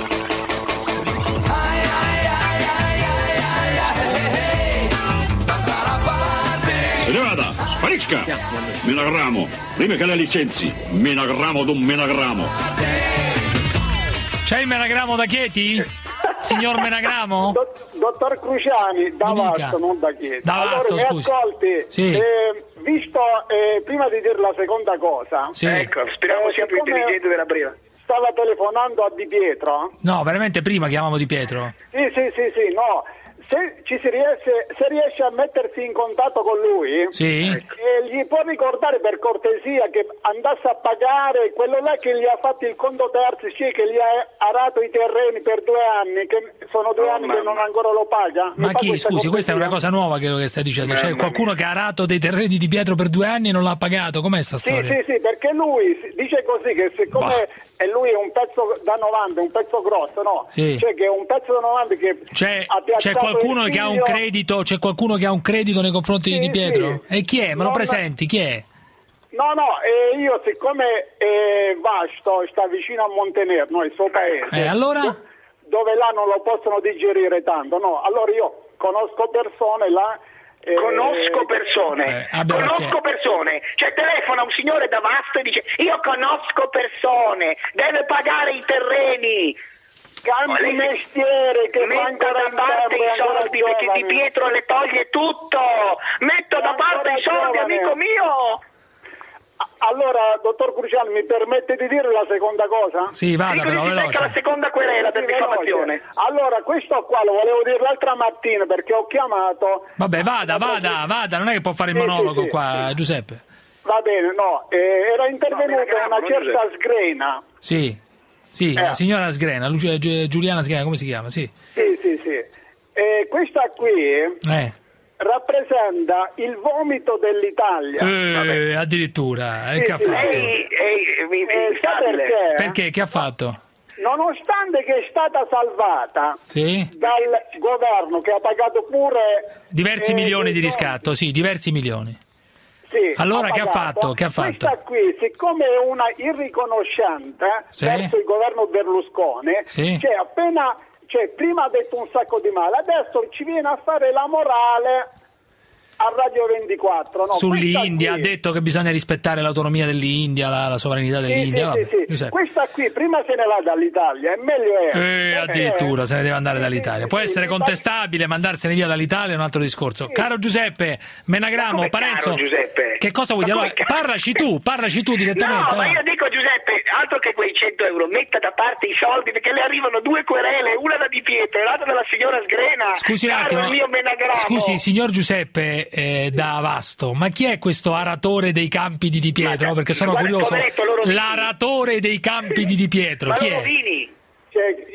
Se ne vada, sparisca! Menagramo, prima che la licenzi, menagramo d'un menagramo. C'è il menagramo da Chieti? Signor Menagramo? Dott- Dottor Cruciani, da Mi dica. Vasto, non da Chiesa. Da Vasto, allora, scusi. mi ascolti, Sì. eh, visto, eh, prima di dire la seconda cosa, Sì. Ecco, speriamo Eh, sia più siccome- intelligente della prima. stava telefonando a Di Pietro. No, veramente prima chiamavo Di Pietro. Sì, sì, sì, sì, no. Se, ci si riesce, se riesce a mettersi in contatto con lui, Sì. eh, gli può ricordare per cortesia che andasse a pagare quello là che gli ha fatto il conto terzi, sì, che gli ha arato i terreni per due anni, che sono due Oh, anni mamma. che non ancora lo paga. Mi Ma fa chi, questa scusi, questa è una cortesia? cosa nuova quello che stai dicendo. C'è Mamma qualcuno che ha arato dei terreni di Pietro per due anni e non l'ha pagato. Com'è sta Sì, storia? sì, sì, perché lui si- dice così che siccome Bah. e lui è un pezzo da novanta, un pezzo grosso, no? Sì. Cioè che è un pezzo da novanta che C'è, ha c'è piazzato qualcuno il che ha un figlio- credito, c'è qualcuno che ha un credito nei confronti Sì, di Pietro? sì. E chi è? Me lo Non- presenti? Chi è? No, no, eh, io siccome eh, Vasto sta vicino a Montenegro, no, il suo paese, Eh, allora? do- dove là non lo possono digerire tanto, no? Allora io conosco persone là. eh, Conosco persone, Eh, abbia conosco pazienza. persone, cioè telefona un signore da Vasto e dice io conosco persone, deve pagare i terreni, Cambi Lei- mestiere che fa metto ancora da in parte tempo, è i ancora soldi perché Di giovane. Pietro le toglie tutto, metto da parte ancora i soldi giovane. amico mio. Allora, dottor Cruciani, mi permette di dire la seconda cosa? Sì, vada Dico però, che si becca veloce. la seconda querela per Sì, diffamazione. veloce. Allora, questo qua lo volevo dire l'altra mattina perché ho chiamato. Vabbè, vada, vada, vada, non è che può fare il Sì, sì, monologo sì, qua, Giuseppe. Va bene, no, eh, era intervenuta Menagramo, una non certa Giuseppe. Sgrena. Sì, sì, Eh. la signora Sgrena, Lucia- Gi- Giuliana Sgrena, come si chiama? Sì. Sì, sì, sì. E questa qui Eh, rappresenta il vomito dell'Italia. eh, addirittura, e Sì, che ha sì, fatto? Lei è mi- Eh, sa instabile. perché? Perché? Che ha fatto? Nonostante che è stata salvata Sì? dal governo che ha pagato pure Diversi eh, milioni di dei riscatto, sì, diversi milioni. Sì, Allora, che ha pagato. fatto? Che ha fatto? Questa qui, siccome è una irriconoscente Sì. verso il governo Berlusconi, Sì. cioè appena, cioè prima ha detto un sacco di male, adesso ci viene a fare la morale a Radio ventiquattro. No? Sull'India, ha Questa qui- detto che bisogna rispettare l'autonomia dell'India, la, la sovranità Sì, dell'India. sì, vabbè, sì, sì. Giuseppe. Questa qui prima se ne va dall'Italia, è meglio è. Eh, Perché- addirittura se ne deve andare Sì, dall'Italia. sì, Può sì, essere infatti- contestabile, mandarsene via dall'Italia è un altro discorso. Caro Giuseppe, Menagramo, come Parenzo, caro Giuseppe? che cosa vuoi Ma dire? come Allora, caro? parlaci tu, parlaci tu direttamente. No, ma va. io dico Giuseppe, altro che quei cento euro, metta da parte i soldi perché le arrivano due querele, una da Di Pietro e l'altra dalla signora Sgrena. Scusi un Caro attimo, il mio Menagramo. scusi signor Giuseppe eh, da Vasto, ma chi è questo aratore dei campi di Di Pietro? Ma- Perché sono guarda, curioso. poveretto, loro vini. L'aratore dei campi di Di Pietro, Ma chi loro è? vini. Cioè,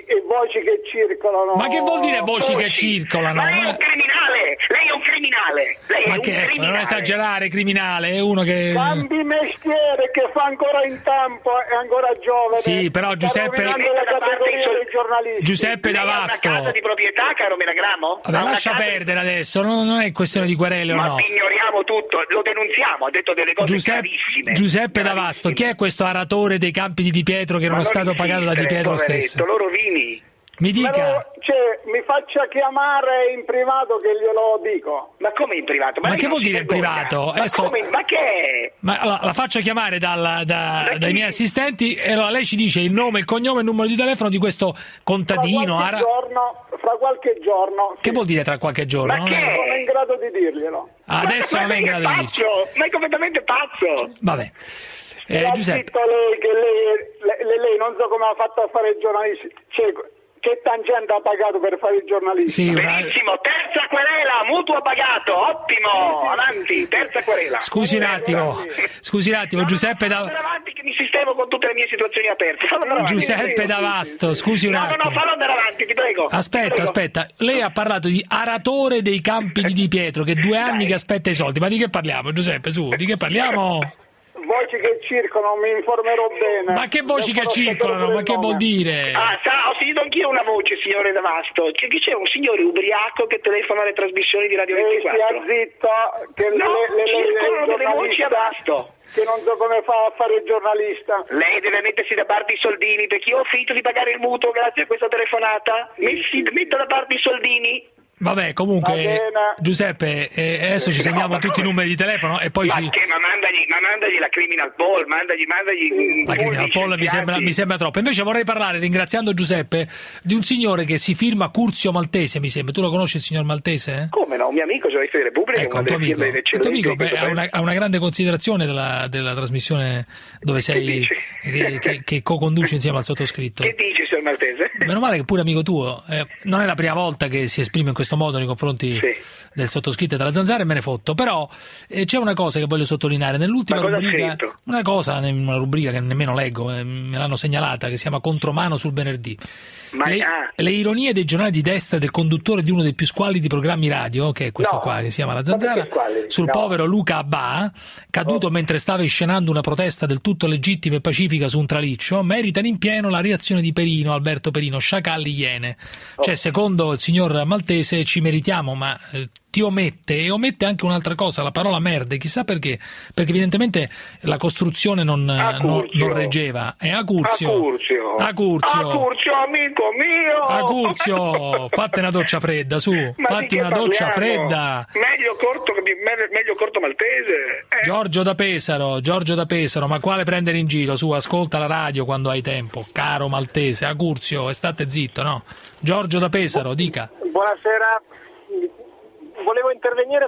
e voci che circolano. Ma che vuol dire voci, voci. che circolano? Ma lei è un criminale, lei è un criminale. Lei Ma è che un adesso, criminale. non esagerare, criminale, è uno che... Cambi mestiere, che fa ancora in campo, è ancora giovane. Sì, però Giuseppe... La categoria dei giornalisti. Giuseppe lei D'Avasto. Ha una casa di proprietà, caro Melagramo? Vabbè, lascia perdere di... adesso, non, non è questione di querele o Ma no. ignoriamo tutto, lo denunziamo, ha detto delle cose Giuseppe, gravissime. Giuseppe D'Avasto, chi è questo aratore dei campi di Di Pietro che non è stato pagato da Di Pietro stesso? Lo rovini. Mi dica. Lo, cioè, mi faccia chiamare in privato che glielo dico. Ma come in privato? Ma, ma che vuol dire in privato? Ma, Adesso... come? Ma che? Ma allora, la faccio chiamare dal, da, dai miei assistenti e allora lei ci dice il nome, il cognome e il numero di telefono di questo contadino. Fra qualche, ara... giorno, fra qualche giorno. Che sì. vuol dire tra qualche giorno? Ma che? Non sono in grado di dirglielo. Ah, adesso ma, non è in grado di dirglielo. Ma è completamente pazzo. Vabbè. Eh, Giuseppe. Lei che lei, lei, lei non so come ha fatto a fare i giornalisti. Cioè, che tangente ha pagato per fare il giornalista? Sì, una... Benissimo, terza querela, mutuo pagato, ottimo, avanti, terza querela. Scusi un attimo, scusi un attimo, no, Giuseppe no, no, da... avanti che mi sistemo con tutte le mie situazioni aperte. Giuseppe D'Avasto, scusi un no, attimo. No, no, fallo andare avanti, ti prego. Aspetta, prego. aspetta, lei ha parlato di aratore dei campi di Di Pietro, che due anni Dai. che aspetta i soldi, ma di che parliamo, Giuseppe, su, di che parliamo? Voci che circolano, mi informerò bene. Ma che voci che circolano? Ma che vuol dire? Ah, sa, ho sentito anch'io una voce, signore D'Avasto. C'è, c'è un signore ubriaco che telefona alle trasmissioni di Radio ventiquattro. Stia zitto, che no, le, le, circolano le, delle voci a vasto. Che non so come fa a fare il giornalista. Lei deve mettersi da parte i soldini, perché io ho finito di pagare il mutuo grazie a questa telefonata. Messi, metta da parte i soldini. Vabbè, comunque, Giuseppe, eh, adesso ci segniamo no, tutti i numeri di telefono e poi ma ci... Che, ma mandagli, ma mandagli la criminal poll, mandagli, mandagli... La criminal poll mi sembra, mi sembra troppo. Invece vorrei parlare, ringraziando Giuseppe, di un signore che si firma Curzio Maltese, mi sembra. Tu lo conosci il signor Maltese? Eh? Come no? Un mio amico, giornalista di Repubblica. Ecco, un tuo amico. Un tuo amico beh, ha, una, ha una grande considerazione della, della trasmissione dove sei, che, che, che co-conduci insieme al sottoscritto. Che dici, signor Maltese? Meno male che pure amico tuo. Eh, non è la prima volta che si esprime in questo modo nei confronti sì. del sottoscritto e della Zanzara e me ne fotto, però eh, c'è una cosa che voglio sottolineare nell'ultima rubrica, una cosa, una rubrica che nemmeno leggo, eh, me l'hanno segnalata, che si chiama Contromano sul venerdì. Ma le, ah. le ironie dei giornali di destra del conduttore di uno dei più squallidi programmi radio, che è questo no. qua, che si chiama La Zanzara, sul no. povero Luca Abba, caduto oh. mentre stava inscenando una protesta del tutto legittima e pacifica su un traliccio, meritano in pieno la reazione di Perino, Alberto Perino, sciacalli iene. Oh. Cioè, secondo il signor Maltese, ci meritiamo, ma... Eh, ti omette e omette anche un'altra cosa, la parola merde, chissà perché, perché evidentemente la costruzione non, non, non reggeva. È Acurzio. Acurzio. Acurzio. Acurzio, amico mio. Acurzio, fatti una doccia fredda, su, ma fatti una parliamo? doccia fredda. Meglio corto, meglio corto maltese. Eh. Giorgio da Pesaro, Giorgio da Pesaro, ma quale prendere in giro? Su, ascolta la radio quando hai tempo, caro maltese. Acurzio, e state zitto, no? Giorgio da Pesaro, dica. Buonasera. Volevo intervenire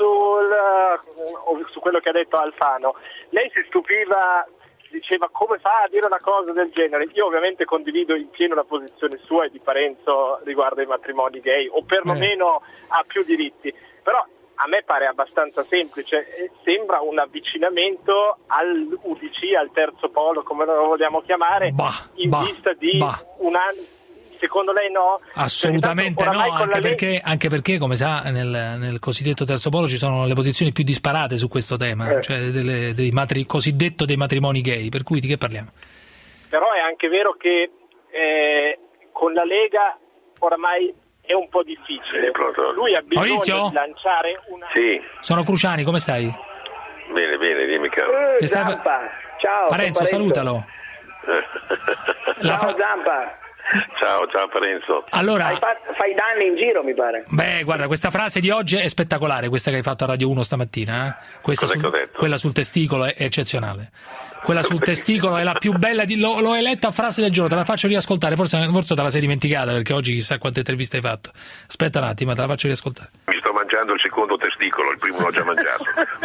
sul, su quello che ha detto Alfano. Lei si stupiva, diceva come fa a dire una cosa del genere. Io ovviamente condivido in pieno la posizione sua e di Parenzo riguardo ai matrimoni gay, o perlomeno eh. ha più diritti. Però a me pare abbastanza semplice, sembra un avvicinamento all'U D C, al terzo polo, come lo vogliamo chiamare, bah, in bah, vista di bah. un anno. Secondo lei no? Assolutamente no, anche perché, anche perché, come sa, nel, nel cosiddetto terzo polo ci sono le posizioni più disparate su questo tema, eh. cioè delle, dei matri, cosiddetto dei matrimoni gay, per cui di che parliamo? Però è anche vero che eh, con la Lega oramai è un po' difficile. Lui ha bisogno Maurizio? di lanciare una... Sì. Sono Cruciani, come stai? Bene, bene, dimmi caro. Eh, Zampa, ciao. Parenzo, salutalo. La ciao fa... Zampa. Ciao, ciao Parenzo. Allora, hai fatto, fai danni in giro, mi pare. Beh, guarda, questa frase di oggi è spettacolare, questa che hai fatto a Radio uno stamattina. Eh? Questa sul, quella sul testicolo è eccezionale. Quella sul testicolo è la più bella, di, l'ho, l'ho eletta frase del giorno, te la faccio riascoltare, forse, forse te la sei dimenticata perché oggi chissà quante interviste hai fatto. Aspetta un attimo, te la faccio riascoltare. Mi sto mangiando il secondo testicolo, il primo l'ho già mangiato.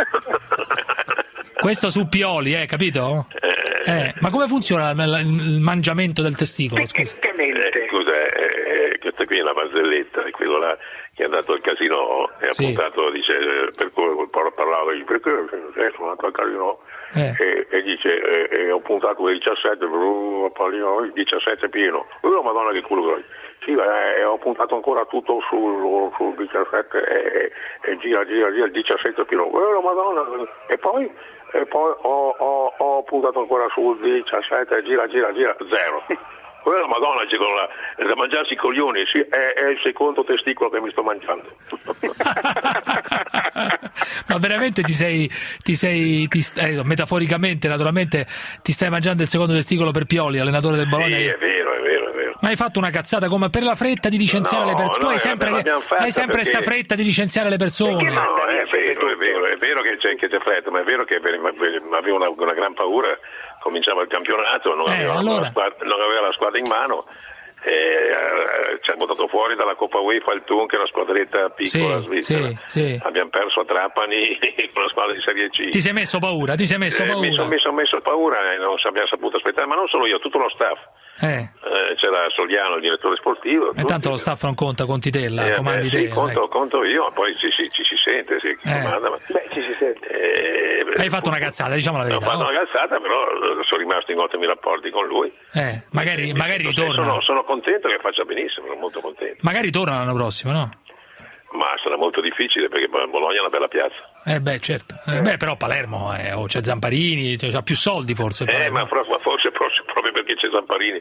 Questo su Pioli, eh, capito? Eh, ma come funziona il mangiamento del testicolo? Scusa, eh, scusa eh, che questa qui è una barzelletta, è quello là che è andato al casino e ha sì. puntato, dice, per cui parlava, dice, perché sono andato al casino eh. e, e dice, e, e ho puntato il diciassette, il diciassette pieno, oh madonna che culo, sì, eh, ho puntato ancora tutto sul, sul diciassette e, e gira, gira, gira il diciassette pieno, oh madonna, e poi, e poi ho, ho, ho puntato ancora sul diciassette, gira, gira, gira, zero. Quella Madonna c'è con la, da mangiarsi i coglioni, sì, è, è il secondo testicolo che mi sto mangiando. Ma veramente ti sei, ti sei ti stai, metaforicamente, naturalmente, ti stai mangiando il secondo testicolo per Pioli, allenatore del Bologna? Sì, è vero, è vero, è vero. Ma hai fatto una cazzata come per la fretta di licenziare no, le persone? No, tu hai sempre, hai sempre perché... sta fretta di licenziare le persone. No, è vero, è vero, è vero che c'è, che c'è fretta, ma è vero che avevo una, una gran paura. Cominciava il campionato, non, eh, aveva, allora. la squadra, non aveva la squadra in mano, e, eh, ci ha buttato fuori dalla Coppa UEFA il Thun, che è una squadretta piccola sì, svizzera. Sì, sì. Abbiamo perso a Trapani con la squadra di Serie C. Ti sei messo paura? Ti sei messo eh, paura? Mi sono messo, messo paura e non abbiamo saputo aspettare, ma non solo io, tutto lo staff. Eh. Eh, c'era Soliano, il direttore sportivo. E tanto lo staff non conta, conti te, la eh, comandi beh, sì, te. Conto, ecco. conto io, poi ci, ci, ci si sente, si eh. comanda. Ma... Beh, ci si sente. Eh, Hai fatto una cazzata, diciamo la verità. Ho fatto no? una cazzata, però sono rimasto in ottimi rapporti con lui. Eh, magari, magari ritorna. Sono, sono contento che faccia benissimo, sono molto contento. Magari torna l'anno prossimo, no? Ma sarà molto difficile perché Bologna è una bella piazza. Eh beh, certo. Eh, beh, però Palermo eh, oh, c'è Zamparini, c'ha più soldi forse. Eh, ma, ma forse proprio perché c'è Zamparini.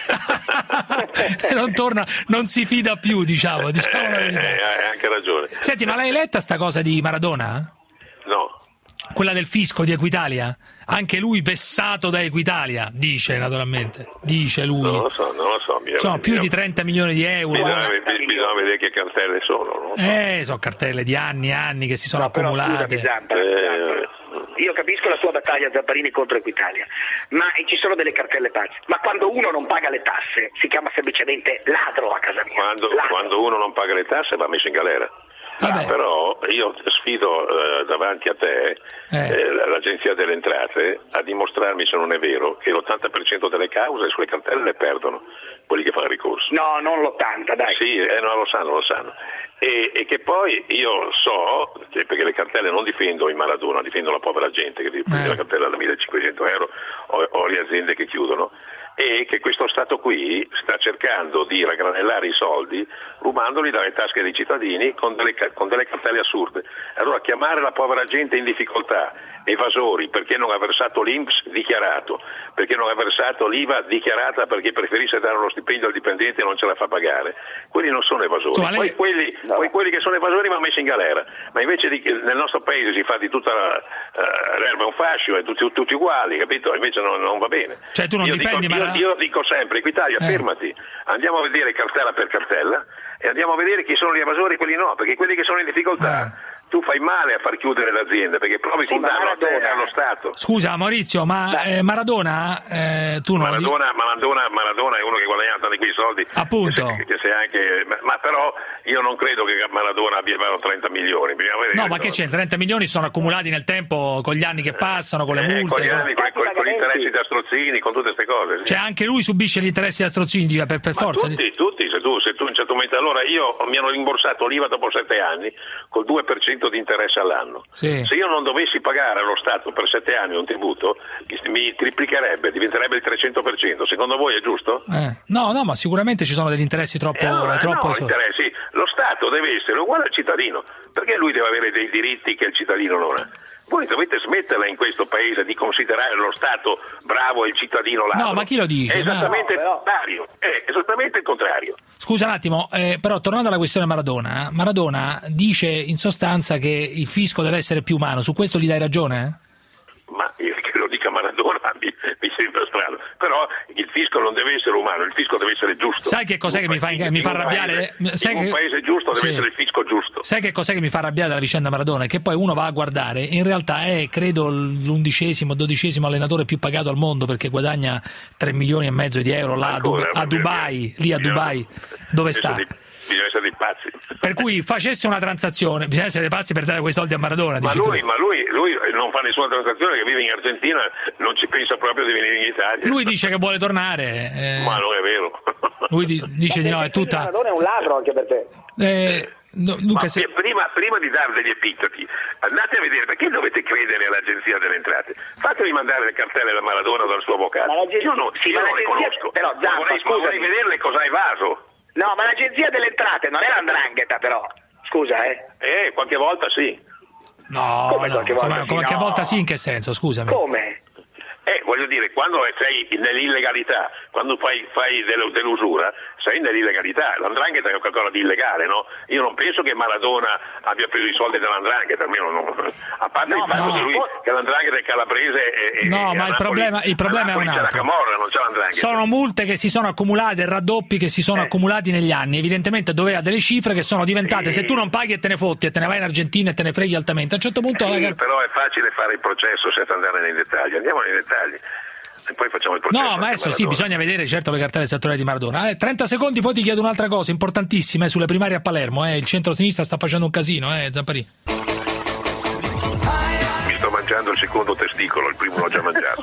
non torna, non si fida più, diciamo. diciamo la verità. Eh, hai anche ragione. Senti, ma l'hai letta sta cosa di Maradona? No. Quella del fisco di Equitalia? Anche lui vessato da Equitalia, dice naturalmente. Dice lui. Non lo so, non lo so. Sono più di trenta milioni di euro. Bisogna, bisogna vedere che cartelle sono. No? Eh, sono cartelle di anni e anni che si sono no, accumulate. Però, scusami, eh... Io capisco la tua battaglia Zamparini contro Equitalia, ma ci sono delle cartelle pazze. Ma quando uno non paga le tasse si chiama semplicemente ladro a casa mia. Quando, quando uno non paga le tasse va messo in galera. Ah, però io sfido eh, davanti a te eh. Eh, l'Agenzia delle Entrate a dimostrarmi, se non è vero, che l'ottanta per cento delle cause sulle cartelle le perdono quelli che fanno ricorso. No, non l'ottanta, dai. Sì, eh, no, lo sanno, lo sanno. E, e che poi io so, che perché le cartelle non difendo i Maradona, difendo la povera gente che prende eh. la cartella da millecinquecento euro o, o le aziende che chiudono, e che questo Stato qui sta cercando di raggranellare i soldi rubandoli dalle tasche dei cittadini con delle, con delle cartelle assurde. Allora chiamare la povera gente in difficoltà evasori perché non ha versato l'I N P S dichiarato, perché non ha versato l'I V A dichiarata perché preferisce dare lo stipendio al dipendente e non ce la fa pagare, quelli non sono evasori. Lei... Poi, quelli, no. poi quelli che sono evasori vanno messi in galera, ma invece di, nel nostro paese si fa di tutta la, uh, l'erba un fascio e tutti, tutti uguali, capito? Invece non, non va bene. Cioè tu non io, difendi, dico, ma... io, io dico sempre, Equitalia, eh. fermati, andiamo a vedere cartella per cartella e andiamo a vedere chi sono gli evasori e quelli no, perché quelli che sono in difficoltà eh. tu fai male a far chiudere l'azienda perché provi sì, con danno a te e allo Stato. Scusa Maurizio, ma eh, Maradona eh, tu non Maradona, Maradona, Maradona è uno che guadagna tanti quei soldi, appunto, che, che sei anche, ma, ma però io non credo che Maradona abbia valo trenta milioni. No, ma che c'è? trenta milioni sono accumulati nel tempo con gli anni che passano, con le eh, multe, con gli, anni, con, con, con gli interessi da strozzini, con tutte queste cose. Sì. Cioè anche lui subisce gli interessi da strozzini per, per forza. Tutti, tutti, se tu, se tu in certo momento, allora io mi hanno rimborsato l'I V A dopo sette anni col due per cento di interesse all'anno. Sì. Se io non dovessi pagare allo Stato per sette anni un tributo, mi triplicherebbe, diventerebbe il trecento per cento. Secondo voi è giusto? Eh. No, no, ma sicuramente ci sono degli interessi troppo... Eh, allora, troppo no, interessi. Lo Stato deve essere uguale al cittadino, perché lui deve avere dei diritti che il cittadino non ha. Voi dovete smetterla in questo paese di considerare lo Stato bravo e il cittadino ladro. No, ma chi lo dice? È esattamente no, il contrario. È esattamente il contrario. Scusa un attimo, eh, però tornando alla questione Maradona, Maradona dice in sostanza che il fisco deve essere più umano, su questo gli dai ragione? Ma io che lo dica Maradona mi, mi sembra strano, però il fisco non deve essere umano, il fisco deve essere giusto. Sai che cos'è che mi fa, mi fa arrabbiare? Paese, sai in che... un paese giusto deve sì. essere il fisco giusto. Sai che cos'è che mi fa arrabbiare della vicenda Maradona? Che poi uno va a guardare, in realtà è credo l'undicesimo, dodicesimo allenatore più pagato al mondo perché guadagna tre milioni e mezzo di euro là Ancora, a Dubai, lì a Dubai, dove sta? Bisogna essere dei pazzi. Per cui facesse una transazione, bisogna essere dei pazzi per dare quei soldi a Maradona. Ma, lui, ma lui, lui non fa nessuna transazione, che vive in Argentina, non ci pensa proprio di venire in Italia. Lui dice che vuole tornare. Eh... Ma non è vero. Lui di, dice di no, è tutta... Maradona è un ladro anche per te. Eh, no, Luca, Ma se... prima, prima di dare degli epiteti, andate a vedere perché dovete credere all'Agenzia delle Entrate. Fatevi mandare le cartelle da Maradona o dal suo avvocato. Io, no, sì, io non le conosco, però, Zampa, ma vorrei, scusami. vorrei vederle cosa ha evaso. No, ma l'Agenzia delle Entrate non è l'andrangheta, però. Scusa, eh. Eh, qualche volta sì. No, Come no, qualche volta come, sì, qualche no. volta sì, in che senso, scusami. Come? Eh, voglio dire, quando sei nell'illegalità, quando fai, fai dell'usura, sei nell'illegalità. L'andrangheta è qualcosa di illegale, no? Io non penso che Maradona abbia preso i soldi dell'andrangheta, almeno non. A parte no, il fatto no. che, lui, che l'andrangheta è calabrese e, no, e ma il problema, il problema è un altro. C'è la Camorra, non c'è l'andrangheta. Sono multe che si sono accumulate, raddoppi che si sono eh. accumulati negli anni. Evidentemente doveva delle cifre che sono diventate, sì. Se tu non paghi e te ne fotti e te ne vai in Argentina e te ne freghi altamente, a un certo punto... Sì, la... però è facile fare il processo senza andare nei dettagli. Andiamo nei dettagli. E poi facciamo il processo. No, ma adesso sì, bisogna vedere certo le cartelle statuali di Maradona. Eh, trenta secondi, poi ti chiedo un'altra cosa importantissima eh, sulle primarie a Palermo. Eh, il centro-sinistra sta facendo un casino, eh, Zamparì. Mi sto mangiando il secondo testicolo, il primo l'ho già mangiato.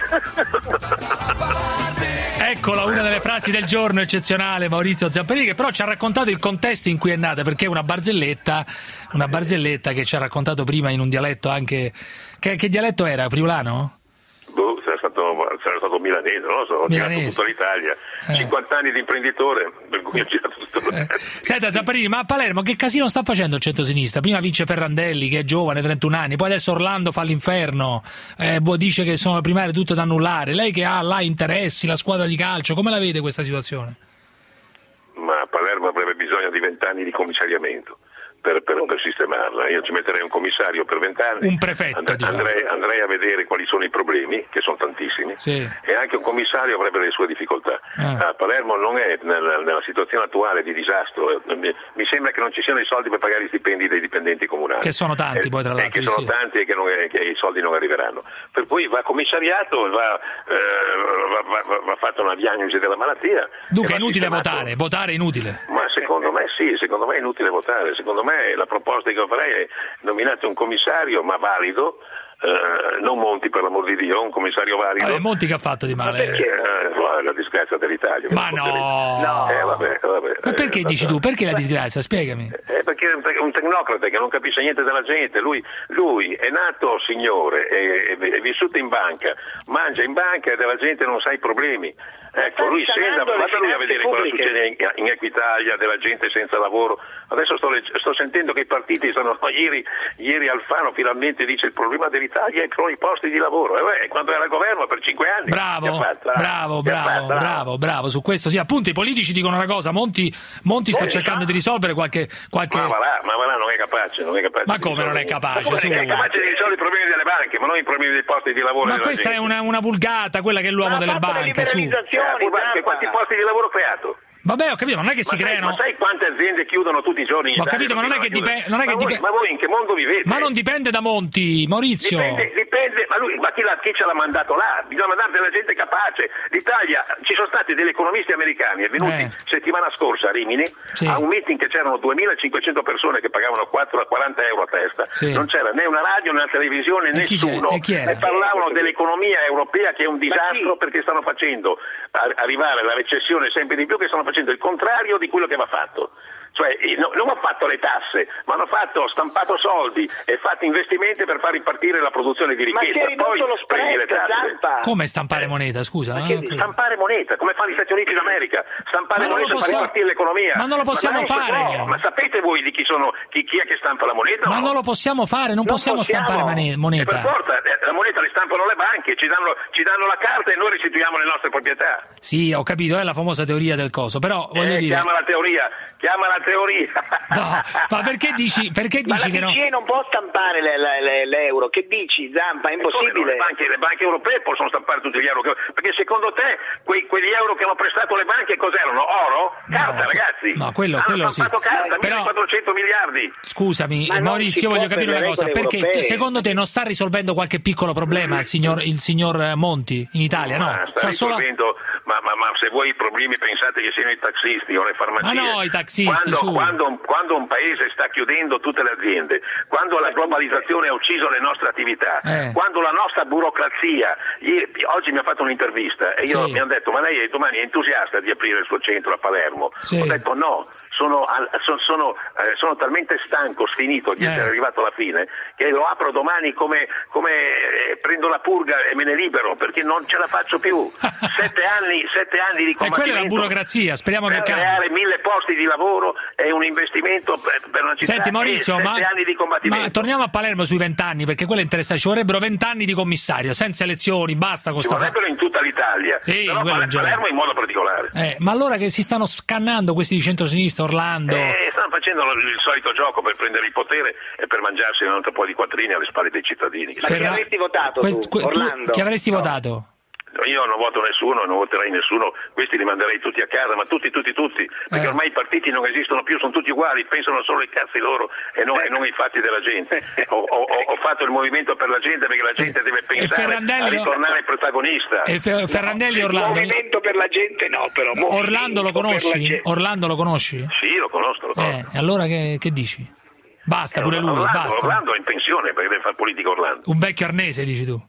Eccola una delle frasi del giorno eccezionale, Maurizio Zamparì, che però ci ha raccontato il contesto in cui è nata, perché è una barzelletta, una barzelletta che ci ha raccontato prima in un dialetto anche... Che, che dialetto era? Friulano? Boh, sarà stato, sarà stato milanese, non lo so, ho girato tutta l'Italia, eh. cinquanta anni di imprenditore, per cui ho girato tutto eh. Senta Zamparini, ma a Palermo che casino sta facendo il centrosinistra? Prima vince Ferrandelli, che è giovane, trentuno anni, poi adesso Orlando fa l'inferno, eh, dice che sono le primarie tutte da annullare. Lei che ha là interessi, la squadra di calcio, come la vede questa situazione? Ma Palermo avrebbe bisogno di vent'anni di commissariamento. Per, per, per sistemarla, io ci metterei un commissario per vent'anni, un prefetto, And- diciamo. andrei, andrei a vedere quali sono i problemi, che sono tantissimi, sì. E anche un commissario avrebbe le sue difficoltà. Ah. Uh, Palermo non è nel, nella situazione attuale di disastro, mi, mi sembra che non ci siano i soldi per pagare i stipendi dei dipendenti comunali. Che sono tanti, eh, poi tra l'altro. Che sono sì. tanti e che, non, che i soldi non arriveranno. Per cui va commissariato, va, eh, va, va, va, va fatta una diagnosi della malattia. Dunque è inutile votare, votare è inutile. Ma secondo me sì, secondo me è inutile votare, secondo me la proposta che farei è nominare un commissario ma valido, eh, non Monti per l'amor di Dio, un commissario valido. Vabbè, Monti che ha fatto di male? Perché? Eh, la disgrazia dell'Italia. Ma no! no. Eh, vabbè, vabbè, ma perché eh, dici tu? Perché la disgrazia? Spiegami. Eh, perché è un, te- un tecnocrate che non capisce niente della gente, lui, lui è nato signore, è, è, è vissuto in banca, mangia in banca e della gente non sa i problemi. Ecco, lui senta, vada lui a vedere cosa succede in, in Equitalia, della gente senza lavoro. Adesso sto, sto sentendo che i partiti sono, ieri, ieri Alfano finalmente dice il problema dell'Italia sono i posti di lavoro. E beh, quando era al governo per cinque anni. Bravo, fatta, bravo, bravo, fatta, bravo, bravo, su questo sì, appunto i politici dicono una cosa, Monti, Monti sta cercando di risolvere qualche... qualche... Ma va là, ma va là, non è capace, non è capace. Ma come non è capace? Ma è capace di risolvere i problemi delle banche, ma non i problemi dei posti di lavoro. Ma questa gente. è una, una vulgata, quella che è l'uomo delle banche, su. Eh, quanti posti di lavoro creato? Vabbè, ho capito, ma non è che si ma creano. Sai, ma sai quante aziende chiudono tutti i giorni in Ho Italia? capito, ma non è che dipende. Ma, dipende... ma voi in che mondo vivete? Ma non dipende da Monti, Maurizio. Dipende, dipende ma, lui, ma chi, la, chi ce l'ha mandato là? Bisogna mandare della gente capace. L'Italia, ci sono stati degli economisti americani, è venuti eh. settimana scorsa a Rimini, sì. a un meeting che c'erano duemilacinquecento persone che pagavano quaranta euro a testa. Sì. Non c'era né una radio né una televisione, e nessuno. E, chi e parlavano dell'economia europea che è un disastro perché stanno facendo arrivare alla recessione sempre di più, che stanno facendo il contrario di quello che va fatto. Cioè, no, non hanno fatto le tasse, ma hanno fatto stampato soldi e fatto investimenti per far ripartire la produzione di ricchezza. Ma poi lo spread, le tasse. Come stampare moneta, scusa? Ma che, eh? Stampare moneta, come fanno gli Stati Uniti d'America, stampare moneta per possiamo... ripartire l'economia. Ma non lo possiamo ma fare. No, ma sapete voi di chi sono chi, chi è che stampa la moneta? Ma no? non lo possiamo fare, non, non possiamo, possiamo stampare moneta. E per forza, la moneta la stampano le banche, ci danno, ci danno la carta e noi restituiamo le nostre proprietà. Sì, ho capito, è la famosa teoria del coso, però voglio eh, dire... Chiama la teoria, chiama la teoria. No, ma perché dici, perché dici che no? no? Ma la B C E non può stampare le, le, le, l'euro, che dici Zampa? È impossibile. Le banche, le banche europee possono stampare tutti gli euro, che, perché secondo te quei, quegli euro che hanno prestato le banche cos'erano? Oro? Carta, no, ragazzi. No, quello, hanno quello stampato sì. carta, Però, millequattrocento miliardi. Scusami, ma Maurizio, io voglio capire una cosa, perché europee. secondo te non sta risolvendo qualche piccolo problema il signor, il signor Monti in Italia? No, ma sta sta risolvendo, solo... ma, ma, ma se voi i problemi pensate che siano i taxisti o le farmacie, ma no, i taxisti, quando, su. quando, quando un paese sta chiudendo tutte le aziende, quando la globalizzazione ha ucciso le nostre attività, eh. quando la nostra burocrazia, ieri, oggi mi ha fatto un'intervista e io sì. mi hanno detto ma lei domani è entusiasta di aprire il suo centro a Palermo? Sì. Ho detto no. Sono, sono, sono, eh, sono talmente stanco, sfinito di essere eh. arrivato alla fine, che lo apro domani come, come eh, prendo la purga e me ne libero, perché non ce la faccio più. sette anni, sette anni di combattimento. E quella è la burocrazia, speriamo per che cambi. creare mille posti di lavoro è un investimento per, per una città. Senti Maurizio, sette ma, anni di combattimento. ma torniamo a Palermo sui vent'anni, perché quello è interessante. Ci vorrebbero vent'anni di commissario, senza elezioni, basta con Ci sta vorrebbero fa... in tutta l'Italia, sì, però Palermo, Palermo in modo particolare. Eh, ma allora che si stanno scannando questi di centrosinistra, Orlando... Eh, stanno facendo il solito gioco per prendere il potere e per mangiarsi un altro po' di quattrini alle spalle dei cittadini. Ma Ferra... chi avresti votato Quest, tu, Orlando? Tu, chi avresti no. votato? Io non voto nessuno, non voterei nessuno, questi li manderei tutti a casa, ma tutti, tutti, tutti, perché eh. ormai i partiti non esistono più, sono tutti uguali, pensano solo ai cazzi loro e non, e non ai fatti della gente. Ho, ho, ho fatto il movimento per la gente perché la gente deve pensare a ritornare protagonista. E Fe- Ferrandelli no, Orlando? Il movimento per la gente no, però. Orlando lo conosci? Orlando lo conosci? Sì, lo conosco. Lo conosco. Eh, allora che, che dici? Basta, pure lui, Orlando, basta. Orlando è in pensione perché deve fare politica Orlando. Un vecchio arnese, dici tu?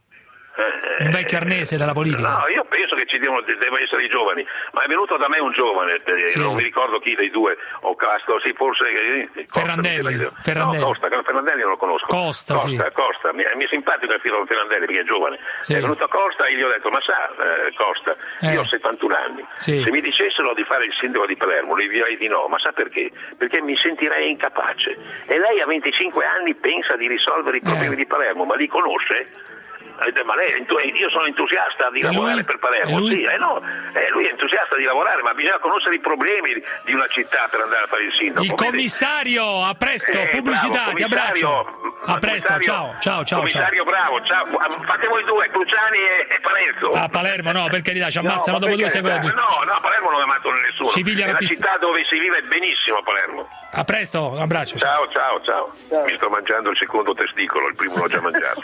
Un vecchio arnese della politica? No, io penso che ci devono, devono essere i giovani, ma è venuto da me un giovane, sì. non mi ricordo chi dei due, o Castro, sì, forse eh, Costa, Ferrandelli. Ferrandelli. No, Costa, Ferrandelli non lo conosco. Costa, Costa, sì. Costa. Mi, mi è simpatico il figlio di Ferrandelli perché è giovane. Sì. È venuto a Costa e gli ho detto, ma sa, eh, Costa, eh. io ho settantuno anni, sì. se mi dicessero di fare il sindaco di Palermo, gli direi di no, ma sa perché? Perché mi sentirei incapace. E lei a venticinque anni pensa di risolvere i problemi eh. di Palermo, ma li conosce? Ma lei, io sono entusiasta di e lavorare lui? per Palermo, sì, eh no, eh, lui è entusiasta di lavorare, ma bisogna conoscere i problemi di una città per andare a fare il sindaco. Il commissario, a presto, eh, pubblicità, bravo, ti abbraccio. A presto, ciao, ciao, ciao. Commissario, ciao. bravo, ciao. Fate voi due, Cruciani e, e Parenzo. A Palermo no, per carità, ci ammazzano no, dopo due secondi. No, no, a Palermo non ammazzano nessuno. Ci pigliano è una pist- città dove si vive benissimo a Palermo. A presto, un abbraccio. Ciao, ciao, ciao, ciao. Mi sto mangiando il secondo testicolo, il primo l'ho già mangiato.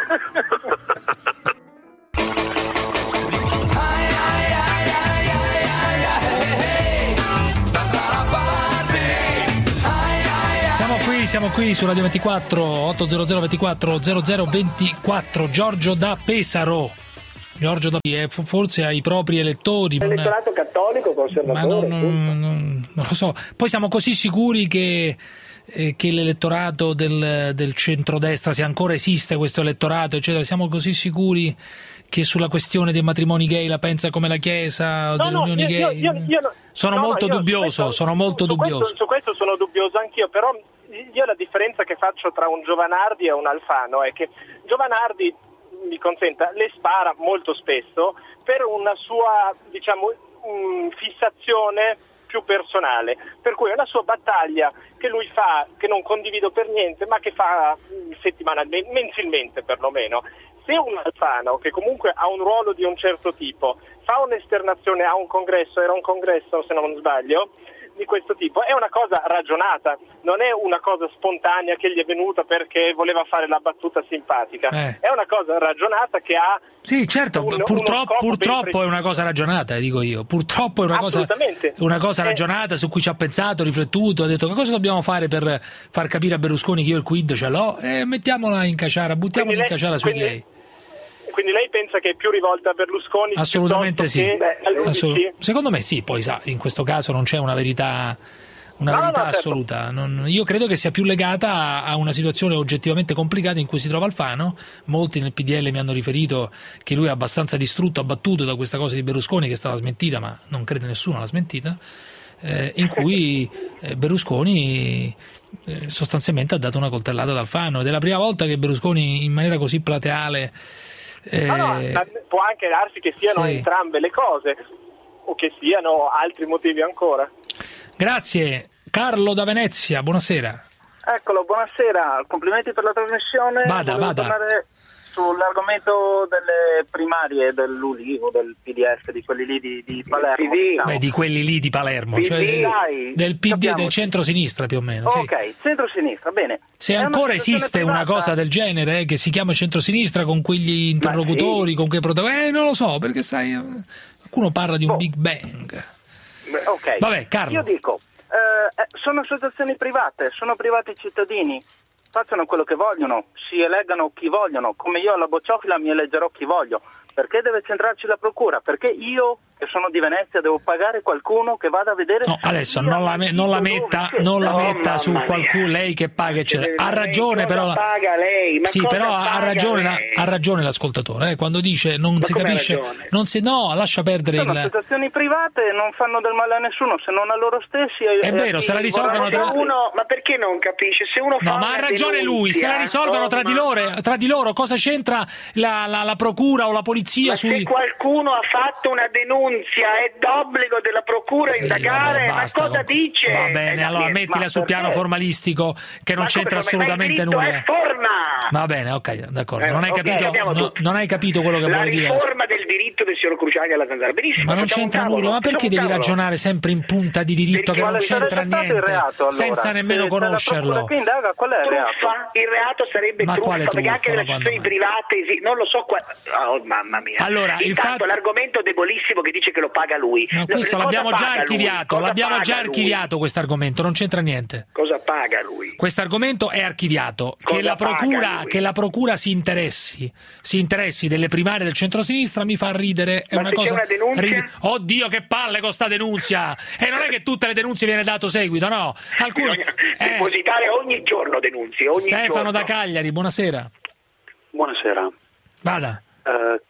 Siamo qui, siamo qui su Radio ventiquattro, ottocento ventiquattro zero zero ventiquattro. Giorgio da Pesaro. Giorgio da Pesaro, forse ai propri elettori. Elettorato cattolico, conservatore. Ma non, non, non, non lo so. Poi siamo così sicuri che, eh, che l'elettorato del, del centrodestra, se ancora esiste questo elettorato, eccetera, siamo così sicuri che sulla questione dei matrimoni gay la pensa come la Chiesa o no, delle no, unioni io, gay? Io, io, io, sono no, molto io dubbioso, questo, sono molto su dubbioso. Questo, su questo sono dubbioso anch'io, però io la differenza che faccio tra un Giovanardi e un Alfano è che Giovanardi, mi consenta, le spara molto spesso per una sua, diciamo, fissazione più personale, per cui è una sua battaglia che lui fa, che non condivido per niente, ma che fa settimanalmente, mensilmente perlomeno. Se un Alfano, che comunque ha un ruolo di un certo tipo, fa un'esternazione a un congresso, era un congresso se non sbaglio, di questo tipo, è una cosa ragionata, non è una cosa spontanea che gli è venuta perché voleva fare la battuta simpatica, eh. è una cosa ragionata che ha... Sì, certo, un, purtroppo, purtroppo è una cosa ragionata, dico io, purtroppo è una cosa, una cosa ragionata su cui ci ha pensato, riflettuto, ha detto che cosa dobbiamo fare per far capire a Berlusconi che io il quid ce l'ho e mettiamola in caciara, buttiamola in caciara sui gay. Quindi lei pensa che è più rivolta a Berlusconi? Assolutamente sì. Che Assolut- secondo me sì, poi sa, in questo caso non c'è una verità, una no, verità no, certo. assoluta. Non, io credo che sia più legata a, a una situazione oggettivamente complicata in cui si trova Alfano. Molti nel P D L mi hanno riferito che lui è abbastanza distrutto, abbattuto da questa cosa di Berlusconi, che è stata smentita, ma non crede nessuno alla smentita, eh, in cui eh, Berlusconi... Eh, sostanzialmente ha dato una coltellata ad Alfano ed è la prima volta che Berlusconi in maniera così plateale Eh... No, no, può anche darsi che siano sì. entrambe le cose o che siano altri motivi ancora. Grazie. Carlo da Venezia, buonasera. Eccolo, buonasera, complimenti per la trasmissione. Vada, Volevo vada. tornare sull'argomento delle primarie dell'U L I o del P D F, di quelli lì di, di Palermo. Diciamo. Beh, di quelli lì di Palermo, P D, cioè dai, del P D, capiamo. del centro-sinistra più o meno. Ok, sì. centro-sinistra, bene. Se È ancora una esiste privata. una cosa del genere, eh, che si chiama centro-sinistra con quegli interlocutori, sì. con quei protagonisti, eh, non lo so, perché sai... qualcuno parla di un Big Bang. Ok, Vabbè, Carlo. Io dico, eh, sono associazioni private, sono privati cittadini, facciano quello che vogliono, si eleggano chi vogliono, come io alla bocciofila mi eleggerò chi voglio. Perché deve centrarci la procura? Perché io, che sono di Venezia, devo pagare qualcuno che vada a vedere... No, adesso non la, me- non la metta, non la metta su qualcuno, lei che paga, eccetera. Ha ragione, però... La... paga lei? Ma sì, però ha ragione, la, lei? ha ragione l'ascoltatore, eh, quando dice non Ma si capisce... Non si, no, lascia perdere sono il... associazioni private, non fanno del male a nessuno, se non a loro stessi... È e vero, se la risolvono tra... Uno, ma perché non capisce? Se uno no, fa ma ha ragione denunzia, lui, se la risolvono tra di loro, tra di loro cosa c'entra la, la, la procura o la polizia ma sui... se qualcuno ha fatto una denunzia è d'obbligo della procura sì, indagare, vabbè, basta, ma cosa con... dice? Va bene, allora mettila sul piano perché? formalistico che non ma c'entra come, assolutamente nulla. È forma. Va bene, ok, d'accordo. Eh, non, hai okay, capito, no, non hai capito quello che la vuoi dire. La riforma del diritto del signor Cruciani alla Zanzara, benissimo. Ma non c'entra nulla, ma perché devi cavolo. ragionare sempre in punta di diritto perché che non c'entra niente, il reato, allora. senza nemmeno se conoscerlo? Che indaga, qual è il reato? Truffa, il reato sarebbe ma truffa, truffa, perché anche nelle associazioni private, non lo so, qua... oh mamma mia. Allora, intanto infatti... l'argomento debolissimo che dice che lo paga lui. No, questo cosa l'abbiamo già archiviato, l'abbiamo già archiviato questo argomento, non c'entra niente. Cosa paga lui? Questo argomento è archiviato, che la, procura, che la procura si interessi, si interessi delle primarie del centrosinistra mi fa ridere, è ma una cosa una denunzia? Rid... Oddio che palle con sta denunzia! E non è che tutte le denunzie viene dato seguito, no? Alcune... eh... depositare ogni giorno denunzie, ogni Stefano giorno. da Cagliari, buonasera. Buonasera. Vada. Uh,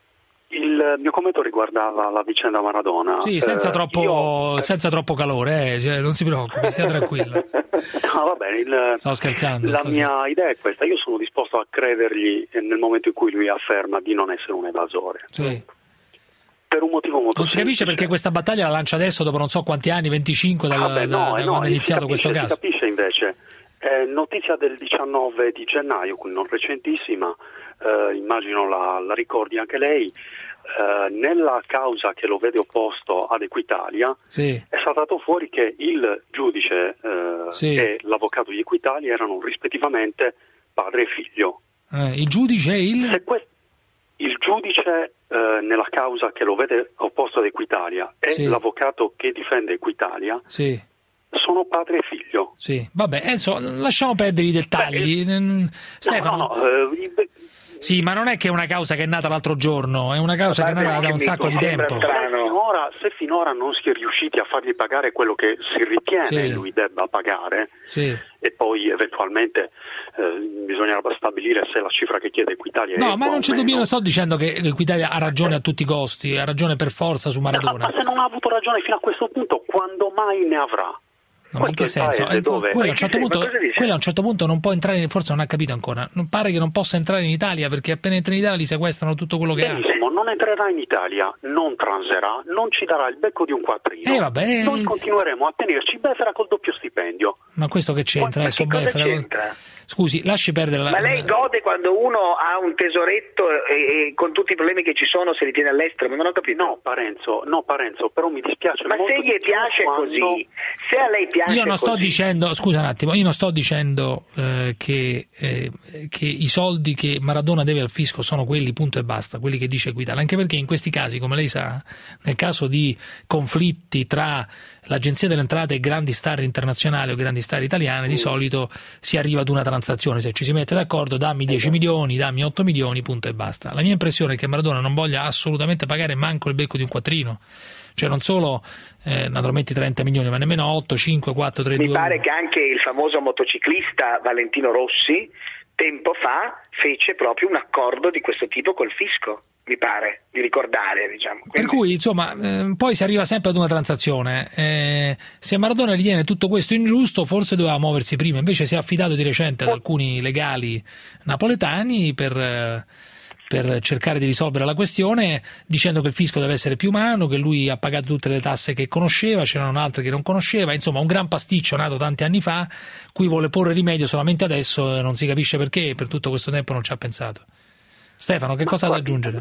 il mio commento riguardava la vicenda Maradona. Sì, senza, uh, troppo, io... senza troppo calore, eh, cioè, non si preoccupi, stia tranquillo. No, va bene. Il... Sto scherzando. La sto mia scherzando. idea è questa, io sono disposto a credergli nel momento in cui lui afferma di non essere un evasore. Sì. Per un motivo molto non si capisce perché questa battaglia la lancia adesso dopo non so quanti anni, venticinque dal, ah beh, no, da, da no, quando è iniziato capisce, questo caso. Si capisce invece, eh, notizia del diciannove di gennaio, non recentissima, eh, immagino la, la ricordi anche lei, eh, nella causa che lo vede opposto ad Equitalia sì. è saltato fuori che il giudice eh, sì. e l'avvocato di Equitalia erano rispettivamente padre e figlio. Eh, il giudice e il... Se que- il giudice eh, nella causa che lo vede opposto ad Equitalia e sì. l'avvocato che difende Equitalia sì. sono padre e figlio. Sì, vabbè, Enzo, lasciamo perdere i dettagli. Beh, Stefano, no, no, eh, beh, sì, ma non è che è una causa che è nata l'altro giorno, è una causa che è nata da un sacco di tempo. Finora, se finora non si è riusciti a fargli pagare quello che si ritiene sì. lui debba pagare, sì. e poi eventualmente eh, bisognerà stabilire se la cifra che chiede Equitalia no, è ma non c'è dubbio, non sto dicendo che Equitalia ha ragione a tutti i costi, ha ragione per forza su Maradona. Ma se non ha avuto ragione fino a questo punto, quando mai ne avrà? No, ma in che senso? Eh, quello, a un certo punto, quello a un certo punto non può entrare, forse non ha capito ancora, non pare che non possa entrare in Italia perché appena entra in Italia gli sequestrano tutto quello che Benissimo, ha. non entrerà in Italia, non transerà, non ci darà il becco di un quattrino. Eh, vabbè. Noi continueremo a tenerci befera col doppio stipendio. Ma questo che c'entra? Adesso befera? c'entra? Scusi, lasci perdere la... Ma lei gode quando uno ha un tesoretto e, e con tutti i problemi che ci sono se li tiene all'estero? Ma non ho capito. No, Parenzo, no, Parenzo, però mi dispiace ma molto. Ma se gli piace quando... così, se a lei piace Io non così... sto dicendo, scusa un attimo, io non sto dicendo eh, che, eh, che i soldi che Maradona deve al fisco sono quelli, punto e basta, quelli che dice Equitalia, anche perché in questi casi, come lei sa, nel caso di conflitti tra l'Agenzia delle Entrate e grandi star internazionali o grandi star italiane, di solito si arriva ad una transazione, se ci si mette d'accordo, dammi dieci milioni, dammi otto milioni, punto e basta. La mia impressione è che Maradona non voglia assolutamente pagare manco il becco di un quattrino, cioè non solo eh, naturalmente trenta milioni, ma nemmeno otto, cinque, quattro, tre, Mi due, pare uno. che anche il famoso motociclista Valentino Rossi tempo fa fece proprio un accordo di questo tipo col fisco, mi pare di ricordare, diciamo. Quindi... Per cui insomma eh, poi si arriva sempre ad una transazione. Eh, se Maradona ritiene tutto questo ingiusto, forse doveva muoversi prima, invece si è affidato di recente ad alcuni legali napoletani per eh, per cercare di risolvere la questione, dicendo che il fisco deve essere più umano, che lui ha pagato tutte le tasse che conosceva, c'erano altre che non conosceva, insomma un gran pasticcio nato tanti anni fa, cui vuole porre rimedio solamente adesso e non si capisce perché, e per tutto questo tempo non ci ha pensato. Stefano, che cosa ha da aggiungere?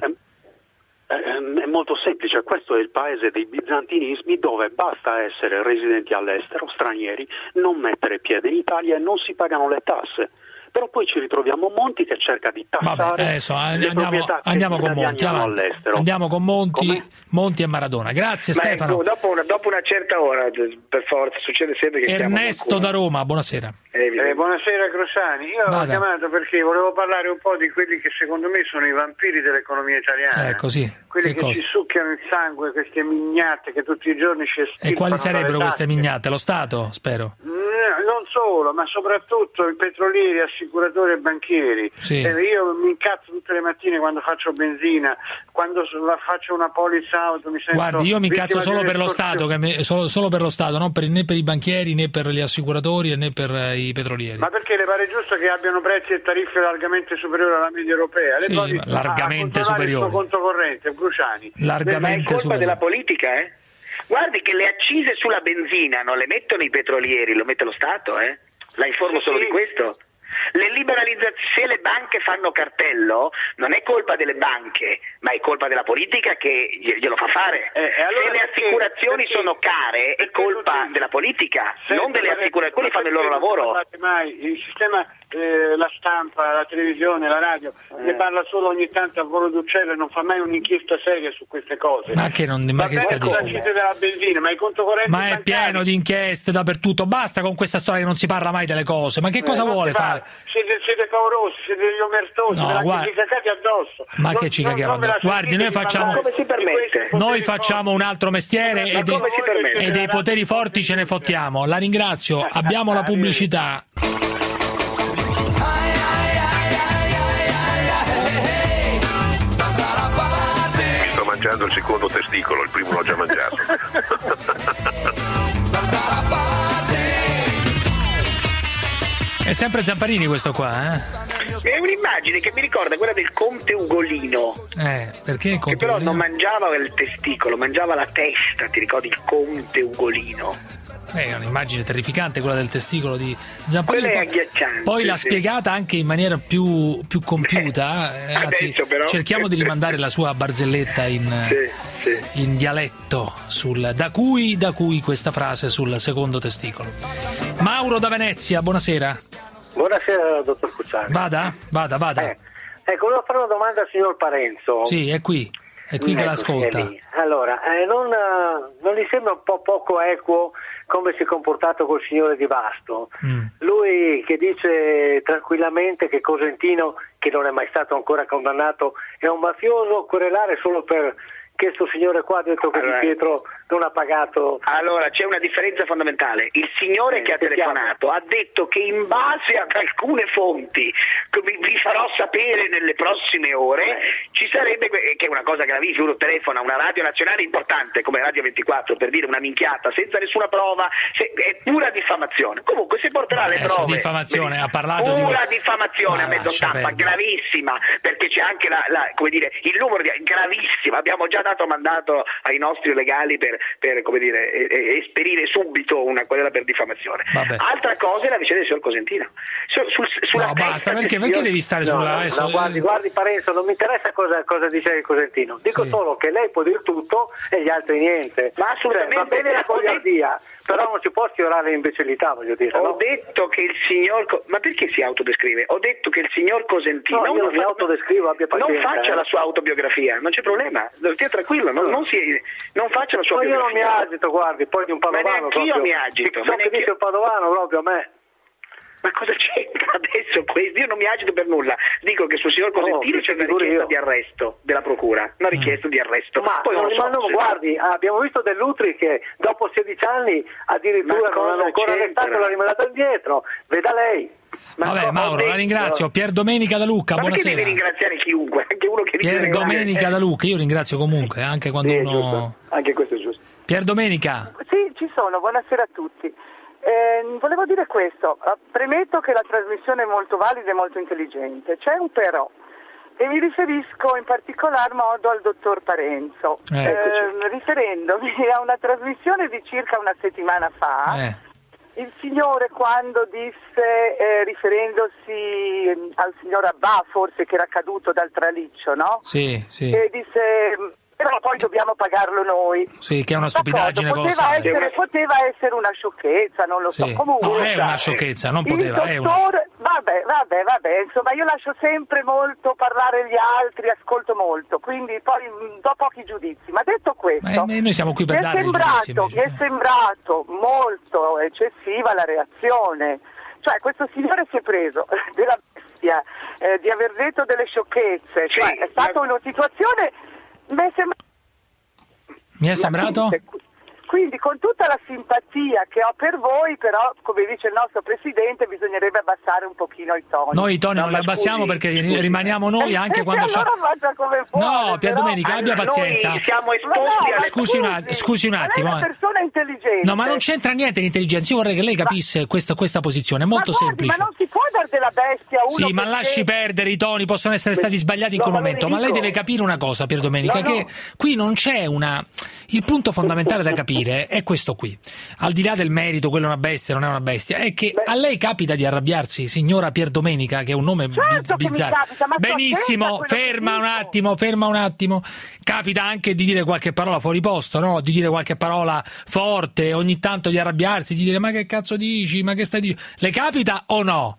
È, è molto semplice, questo è il paese dei bizantinismi dove basta essere residenti all'estero, stranieri, non mettere piede in Italia e non si pagano le tasse. però poi ci ritroviamo Monti che cerca di tassare Vabbè, adesso, le andiamo, proprietà andiamo che con gli italiani Monti, hanno avanti. all'estero. Andiamo con Monti, Come? Monti e Maradona. Grazie Ma Stefano. ecco, dopo, una, dopo una certa ora, per forza, succede sempre che Ernesto da Roma, buonasera. Eh, buonasera Crosani, io Vada. ho chiamato perché volevo parlare un po' di quelli che secondo me sono i vampiri dell'economia italiana. Eh, così. Quelli Che che cosa? ci succhiano il sangue, queste mignate che tutti i giorni ci estirpano E quali dalle sarebbero queste tasche. mignate? Lo Stato, spero. Eh, Non solo, ma soprattutto i petrolieri, assicuratori e banchieri. Sì. Eh, io mi incazzo tutte le mattine quando faccio benzina, quando s- la faccio una polizza auto, mi sento Guardi, io mi vittima incazzo di solo per lo un'estorsione. Stato, che mi- solo, solo per lo Stato, non per, né per i banchieri né per gli assicuratori né per eh, i petrolieri. Ma perché le pare giusto che abbiano prezzi e tariffe largamente superiori alla media europea? Le Sì, provi ma largamente a controllare superiori. il suo conto corrente, Cruciani. Largamente Ma è colpa superiore. della politica, eh? Guardi che le accise sulla benzina non le mettono i petrolieri, lo mette lo Stato, eh? La informo solo di questo. Le liberalizzazioni, se le banche fanno cartello, non è colpa delle banche, ma è colpa della politica che glie- glielo fa fare. Eh, e allora se le perché- assicurazioni perché- sono care, è colpa della politica, non delle assicurazioni, Ma fanno il loro perché non lavoro. parlate mai? Il sistema, eh, la stampa, la televisione, la radio, ne parla solo ogni tanto a volo d'uccello e non fa mai un'inchiesta seria su queste cose. Ma che, non, ma Va che bene sta con dicendo? l'accise della benzina, ma il conto corrente Ma è bancari- pieno di inchieste dappertutto, basta con questa storia che non si parla mai delle cose. Ma che cosa Eh, non vuole si fare? parla. Siete, siete paurosi, siete degli omertosi, No, ve la guarda- ci cagate addosso. Ma Non- che ci non- caghiamo non ve la addosso? Guardi, sentite noi di facciamo, parlare Come si permette? di questi noi poteri facciamo un altro mestiere Ma e dei, come si permette? e dei poteri forti ce ne fottiamo. La ringrazio, abbiamo la pubblicità. Mi sto mangiando il secondo testicolo, il primo l'ho già mangiato. È sempre Zamparini questo qua, È un'immagine che mi ricorda quella del conte Ugolino, eh? Eh, perché che Conte però Ugolino? non mangiava il testicolo, mangiava la testa, ti ricordi il conte Ugolino? Eh, è un'immagine terrificante quella del testicolo di Zamparini. Quella è Poi- agghiacciante, Poi l'ha sì. spiegata anche in maniera più, più compiuta. eh, anzi, Adesso però- cerchiamo di rimandare la sua barzelletta in, Sì, sì. in dialetto sul da cui, da cui questa frase sul secondo testicolo. Mauro da Venezia, buonasera. Buonasera, dottor Cucciani. Vada, vada, vada. Eh, ecco, volevo fare una domanda al signor Parenzo. Sì, è qui, è qui che Ecco, l'ascolta. sì, è lì. Allora, eh, non, eh, non gli sembra un po' poco equo come si è comportato col signore Di Basto? Mm. Lui che dice tranquillamente che Cosentino, che non è mai stato ancora condannato, è un mafioso, querelare solo per che questo signore qua ha detto che Allora- Di Pietro non ha pagato. Allora, c'è una differenza fondamentale. Il signore Eh, che ha sentiamo. telefonato ha detto che in base ad alcune fonti, che vi, vi farò sapere nelle prossime ore, ci sarebbe, que- che è una cosa gravissima, uno telefona a una radio nazionale importante come Radio ventiquattro per dire una minchiata senza nessuna prova, se- è pura diffamazione. Comunque se porterà le Adesso prove... diffamazione, ha parlato di... Pura diffamazione Ma a mezzo lascia stampa, perdere. gravissima, perché c'è anche la, la- come dire, il numero di... gravissima, abbiamo già dato mandato ai nostri legali per, per come dire, e- e- esperire subito una querela per diffamazione. Vabbè. Altra cosa è la vicenda del signor Cosentino. Su- sul- sulla No, testa basta, perché, del perché signor- devi stare No, sulla... no, adesso- no, guardi, guardi Parenzo, non mi interessa cosa, cosa dice il Cosentino, dico Sì. solo che lei può dire tutto e gli altri niente. Ma assolutamente. Cioè, va bene la Ho detto- goliardia, però non si può sfiorare l'imbecillità, voglio dire. Ho no? detto che il signor... Co- Ma perché si autodescrive? Ho detto che il signor Cosentino... No, io non non mi fa- autodescrivo, abbia Non pazienza. faccia eh. la sua autobiografia, non c'è problema, stia tranquillo, non, non, si, non faccia la sua Ma io non biografia. mi agito, guardi, poi di un padovano Ma neanche io proprio. mi agito, So ma che neanche dice io. un padovano proprio a me. Ma cosa c'entra adesso questo? Io non mi agito per nulla. Dico che sul signor Cosentino No, c'è una figuri richiesta io. di arresto della procura, una richiesta di arresto. Ma, Poi non, non so ma no, se- guardi, abbiamo visto Dell'Utri che dopo sedici anni addirittura Ma non cosa hanno ancora c'entra? arrestato, l'ha rimandato indietro. Veda lei. Ma Vabbè, ho Mauro, detto- la ringrazio. Pier Domenica da Lucca, Ma perché buonasera. devi ringraziare chiunque? Anche uno che Pier dice- Domenica da Lucca, io ringrazio comunque, anche quando Sì, è uno... giusto. Anche questo è giusto. Pier Domenica, Sì, ci sono, buonasera a tutti. Eh, volevo dire questo, eh, premetto che la trasmissione è molto valida e molto intelligente, c'è un però, e mi riferisco in particolar modo al dottor Parenzo, Eh, eh, riferendomi a una trasmissione di circa una settimana fa. eh, Il signore quando disse, eh, riferendosi eh, al signor Abbà, forse che era caduto dal traliccio, no? sì, sì, E disse, però poi dobbiamo pagarlo noi. sì, che è una D'accordo, stupidaggine poteva colossale. essere, poteva essere una sciocchezza, non lo Sì. so. Comunque, No, è una sciocchezza, non il poteva, è una... dottore, ma vabbè, vabbè, vabbè, insomma io lascio sempre molto parlare gli altri, ascolto molto, quindi poi mh, do pochi giudizi. Ma detto questo, Ma noi siamo qui per mi, è dare sembrato, giudizi, invece. mi è sembrato molto eccessiva la reazione. Cioè questo signore si è preso della bestia, eh, di aver detto delle sciocchezze, Sì, cioè è stata una situazione, mi è sembrato... Mi è sembrato? Quindi con tutta la simpatia che ho per voi, però, come dice il nostro Presidente, bisognerebbe abbassare un pochino i toni. Noi i toni no, non li abbassiamo scusi, perché scusi. ronimaniamo noi anche quando c'è... allora faccia come vuole, No, Pier però... Domenica, abbia allora, pazienza. Noi siamo esposti a... Scusi un, att- scusi un attimo. Ma lei è una eh. persona intelligente. No, ma non c'entra niente l'intelligenza. Io vorrei che lei capisse questa, questa posizione. È molto ma guardi, semplice. Ma non si può dare della bestia a uno Sì, ma perché... lasci perdere, i toni possono essere stati sbagliati in No, quel ma le momento, ma lei dico- deve capire una cosa, Pier Domenica, No, no. che qui non c'è una... Il punto fondamentale da capire è questo qui. Al di là del merito, quello è una bestia, non è una bestia, è che a lei capita di arrabbiarsi, signora Pier Domenica, che è un nome Certo biz- che mi bizzarro. capita, ma sto Benissimo, attenta a quello che ferma un dico. attimo, ferma un attimo. Capita anche di dire qualche parola fuori posto, no? Di dire qualche parola forte, ogni tanto di arrabbiarsi, di dire ma che cazzo dici, ma che stai dicendo? Le capita o no?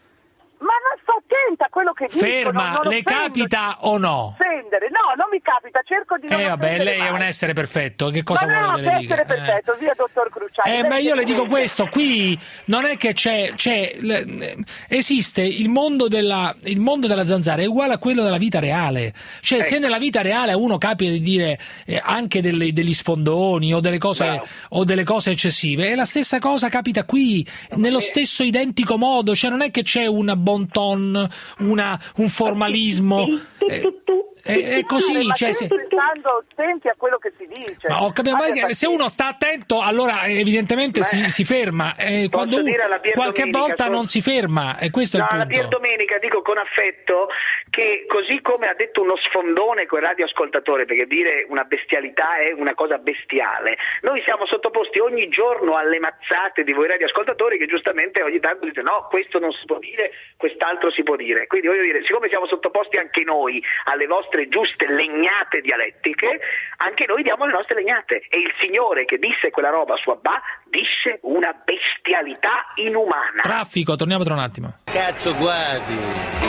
Ma non sto attenta a quello che dico. Ferma, non, non le offendo, capita o no? offendere. No, non mi capita, cerco di non Eh vabbè, offendere lei è mai. un essere perfetto, che cosa ma no, vuole che le per dica? essere Eh. perfetto, via dottor Cruciani. Eh, lei ma io le che dico dice? questo, qui non è che c'è, c'è l- esiste il mondo della il mondo della zanzara è uguale a quello della vita reale. Cioè, se nella vita reale a uno capita di dire eh, anche delle- degli sfondoni o delle cose Bravo. o delle cose eccessive, e la stessa cosa capita qui, nello stesso identico modo, cioè non è che c'è un bon ton, una un formalismo. eh, è, è così, ma cioè, stai se, stando attenti a quello che si dice. ma ho capito, ma Abbia che- se uno sta attento, allora eh, evidentemente si, si ferma. Eh, quando uno- dire alla Pier qualche Domenica, volta so- non si ferma, e questo No, è il alla Pier punto. Domenica dico con affetto che così come ha detto uno sfondone quel radioascoltatore, perché dire una bestialità è una cosa bestiale, noi siamo sottoposti ogni giorno alle mazzate di voi radioascoltatori che giustamente ogni tanto dite no, questo non si può dire, quest'altro si può dire. Quindi voglio dire, siccome siamo sottoposti anche noi alle vostre giuste legnate dialettiche, anche noi diamo le nostre legnate. E il signore che disse quella roba su Abba disse una bestialità inumana. Traffico, torniamo tra un attimo. Cazzo, guardi.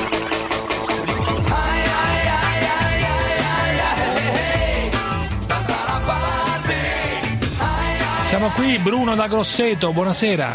Siamo qui, Bruno da Grosseto, buonasera.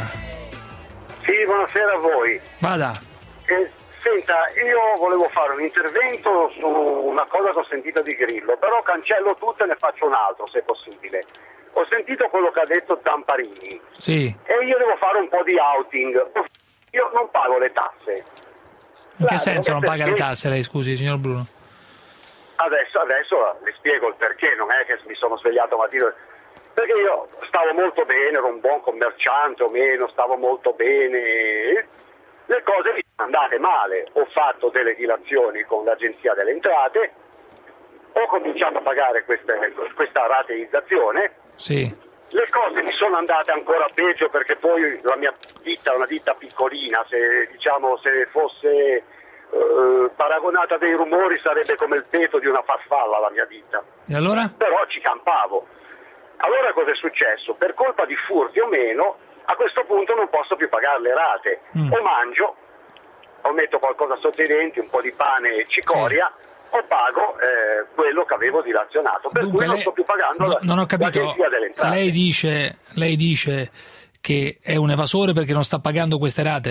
Sì, buonasera a voi. Vada. Eh, senta, io volevo fare un intervento su una cosa che ho sentito di Grillo, però cancello tutto e ne faccio un altro, se possibile. Ho sentito quello che ha detto Zamparini Sì. e io devo fare un po' di outing. Io non pago le tasse. In che Claro, senso non perché- paga le tasse lei, scusi, signor Bruno? Adesso, adesso le spiego il perché, non è che mi sono svegliato mattino. Perché io stavo molto bene, ero un buon commerciante o meno, stavo molto bene, le cose mi sono andate male, ho fatto delle dilazioni con l'Agenzia delle Entrate, ho cominciato a pagare queste, questa rateizzazione, Sì. le cose mi sono andate ancora peggio perché poi la mia ditta è una ditta piccolina, se diciamo se fosse eh, paragonata a dei rumori sarebbe come il peto di una farfalla la mia ditta. E allora? Però ci campavo. Allora cosa è successo? Per colpa di furti o meno, a questo punto non posso più pagare le rate. Mm. O mangio, o metto qualcosa sotto i denti, un po' di pane e cicoria, o pago eh, quello che avevo dilazionato. Per Dunque, cui non lei- sto più pagando no, la, non ho capito. l'Agenzia delle Entrate. Lei dice, lei dice che è un evasore perché non sta pagando queste rate?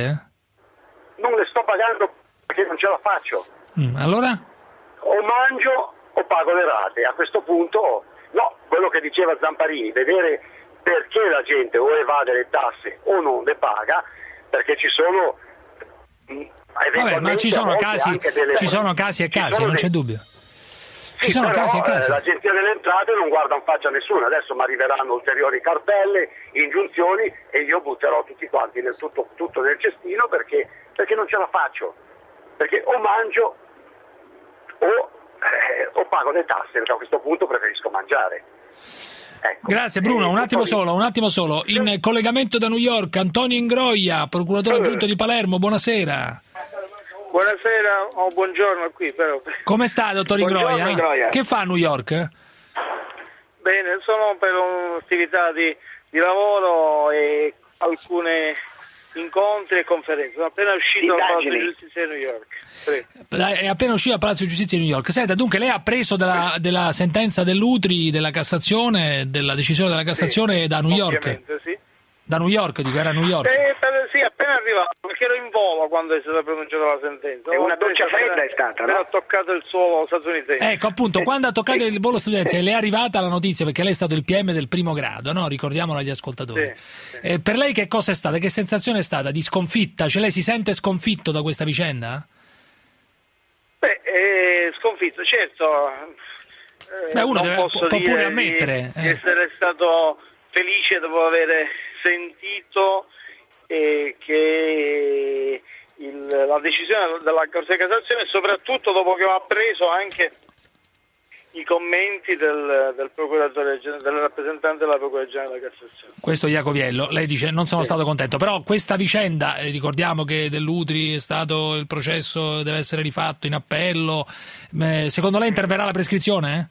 eh? Non le sto pagando perché non ce la faccio. Mm, allora? O mangio o pago le rate. A questo punto, no, quello che diceva Zamparini, vedere perché la gente o evade le tasse o non le paga, perché ci sono mh, Vabbè, ma ci sono casi, delle... ci sono casi e ci casi, sono non dei- c'è dubbio. Ci Sì, sono però, casi e eh, casi. l'Agenzia delle Entrate non guarda in faccia a nessuno, adesso mi arriveranno ulteriori cartelle, ingiunzioni e io butterò tutti quanti nel tutto, tutto nel cestino perché, perché non ce la faccio, perché o mangio o, eh, o pago le tasse, perché a questo punto preferisco mangiare. Ecco. Grazie Bruno, un attimo solo, un attimo solo. In collegamento da New York, Antonio Ingroia, procuratore aggiunto di Palermo, buonasera. Buonasera o buongiorno qui però. Come sta, dottor Buongiorno, Ingroia? Ingroia. Che fa a New York? Bene, sono per un'attività di, di lavoro e alcune incontri e conferenze. Sono appena uscito dal Palazzo di Giustizia di New York. Prego. È appena uscito dal Palazzo di Giustizia di New York. Senta, dunque lei ha preso della, della sentenza dell'Utri, della Cassazione, della decisione della Cassazione sì, da New York? Sì. Da New York, dico, era a New York. Eh, per, sì, appena arrivato, perché ero in volo quando è stata pronunciata la sentenza. E una doccia fredda è stata, no? Ho toccato il suolo statunitense. Ecco, appunto, eh. quando ha toccato il volo statunitense le è arrivata la notizia, perché lei è stato il P M del primo grado, no? Ricordiamolo agli ascoltatori. Sì, sì. Eh, per lei che cosa è stata? Che sensazione è stata? Di sconfitta? Cioè lei si sente sconfitto da questa vicenda? Beh, eh, sconfitto, certo. Eh, Beh, uno non deve, posso può dire pure ammettere. Di, eh. di essere stato felice dopo aver sentito eh, che il, la decisione della Corte di Cassazione, soprattutto dopo che ho appreso anche i commenti del, del procuratore, del rappresentante della Procura Generale della Cassazione. Questo Iacoviello, lei dice non sono sì. stato contento, però questa vicenda, eh, ricordiamo che dell'Utri è stato il processo, deve essere rifatto in appello, eh, secondo lei interverrà la prescrizione?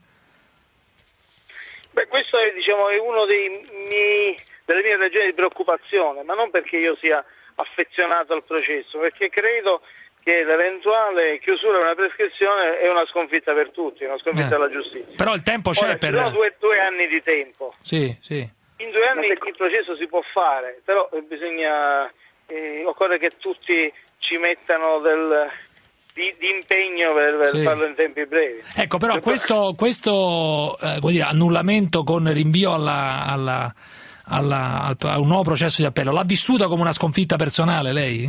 Beh, questo è, diciamo, è uno dei miei, delle mie ragioni di preoccupazione, ma non perché io sia affezionato al processo, perché credo che l'eventuale chiusura di una prescrizione è una sconfitta per tutti, una sconfitta eh. della giustizia. Però il tempo c'è. Ora, per... Ci sono due, due anni di tempo. Sì, sì. In due anni il processo si può fare, però bisogna, eh, occorre che tutti ci mettano del... Di, di impegno per, per sì. farlo in tempi brevi. Ecco, però per questo, questo eh, vuol dire, annullamento con rinvio alla, alla, alla, al, a un nuovo processo di appello, l'ha vissuta come una sconfitta personale lei?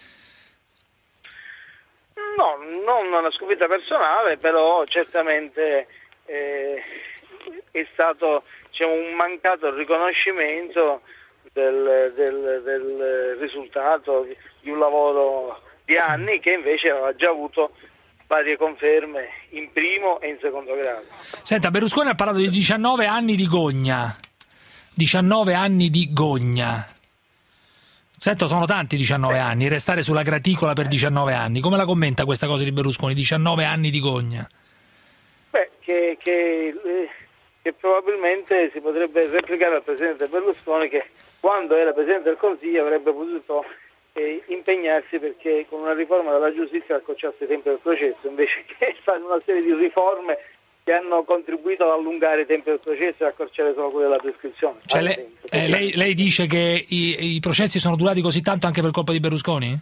No, non una sconfitta personale, però certamente eh, è stato, diciamo, un mancato riconoscimento del, del, del risultato di un lavoro di anni che invece aveva già avuto varie conferme in primo e in secondo grado. Senta, Berlusconi ha parlato di diciannove anni di gogna. diciannove anni di gogna. Sento, sono tanti diciannove eh. anni, restare sulla graticola per diciannove anni. Come la commenta questa cosa di Berlusconi? diciannove anni di gogna. Beh, che, che, che probabilmente si potrebbe replicare al Presidente Berlusconi, che quando era Presidente del Consiglio avrebbe potuto e impegnarsi perché con una riforma della giustizia accorciasse i tempi del processo, invece che fare una serie di riforme che hanno contribuito ad allungare i tempi del processo e accorciare solo quello della prescrizione. Cioè lei, eh, lei, lei dice che i, i processi sono durati così tanto anche per colpa di Berlusconi?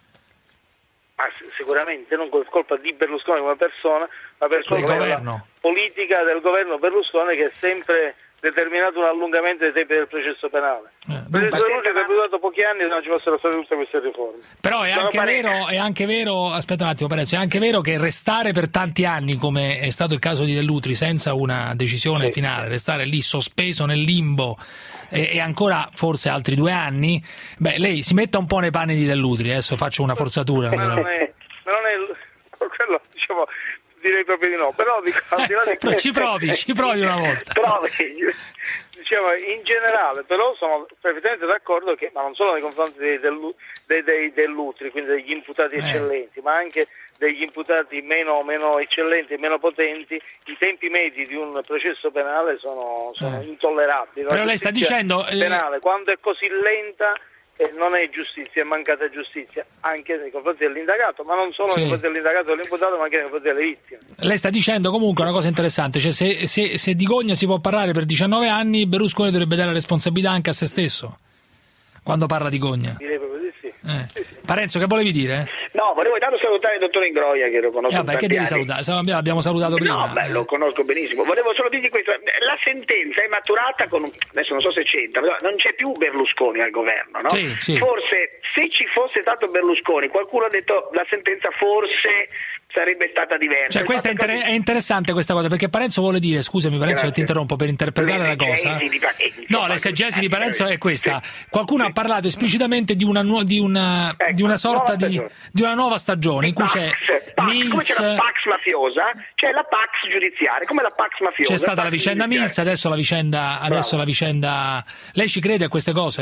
Ma sicuramente non per colpa di Berlusconi come persona, ma per colpa della politica del governo Berlusconi, che è sempre determinato un allungamento dei tempi del processo penale. Eh, per il che è durato pochi anni se non ci fossero state tutte queste riforme. Però è anche, vero, è anche vero, aspetta un attimo Parenzo, è anche vero che restare per tanti anni, come è stato il caso di Dell'Utri, senza una decisione sì. finale, restare lì sospeso nel limbo e, e ancora forse altri due anni, beh, lei si metta un po' nei panni di Dell'Utri, adesso faccio una forzatura. Ma non è, ma non è quello, diciamo, direi proprio di no, però dico, al di là di questo, ci provi, ci provi una volta. Provi. Diciamo, in generale, però sono perfettamente d'accordo che, ma non solo nei confronti dei, dei, dei, dell'Utri, quindi degli imputati eh. eccellenti, ma anche degli imputati meno, meno eccellenti e meno potenti, i tempi medi di un processo penale sono, sono eh. intollerabili. Però lei sta dicendo... penale, quando è così lenta, eh, non è giustizia, è mancata giustizia, anche nei confronti dell'indagato, ma non solo sì. nei confronti dell'indagato e dell'imputato, ma anche nei confronti delle vittime. Lei sta dicendo comunque una cosa interessante, cioè se, se, se di gogna si può parlare per diciannove anni, Berlusconi dovrebbe dare la responsabilità anche a se stesso, quando parla di gogna. Direi proprio di sì. Eh. sì, sì. Parenzo, che volevi dire? No, volevo intanto salutare il dottor Ingroia, che lo conosco. Eh, vabbè, che devi salutare? L'abbiamo salutato prima. No, beh, lo conosco benissimo. Volevo solo dirgli questo: la sentenza è maturata con, adesso non so se c'entra, però non c'è più Berlusconi al governo, no? Sì, sì. Forse se ci fosse stato Berlusconi, qualcuno ha detto la sentenza forse sarebbe stata diversa. Cioè, questa è, inter- è interessante questa cosa, perché Parenzo vuole dire, scusami Parenzo che ti interrompo per interpretare la cosa. Di Parenzo, no, l'esegesi di Parenzo è questa. Qualcuno sì. ha parlato esplicitamente di una, nu- di una, ecco, di una sorta di, di una nuova stagione in cui c'è Pax, Mills, come c'è la Pax mafiosa, c'è la Pax giudiziaria, come la Pax mafiosa. C'è stata la vicenda Mills, adesso la vicenda, adesso la vicenda. Lei ci crede a queste cose?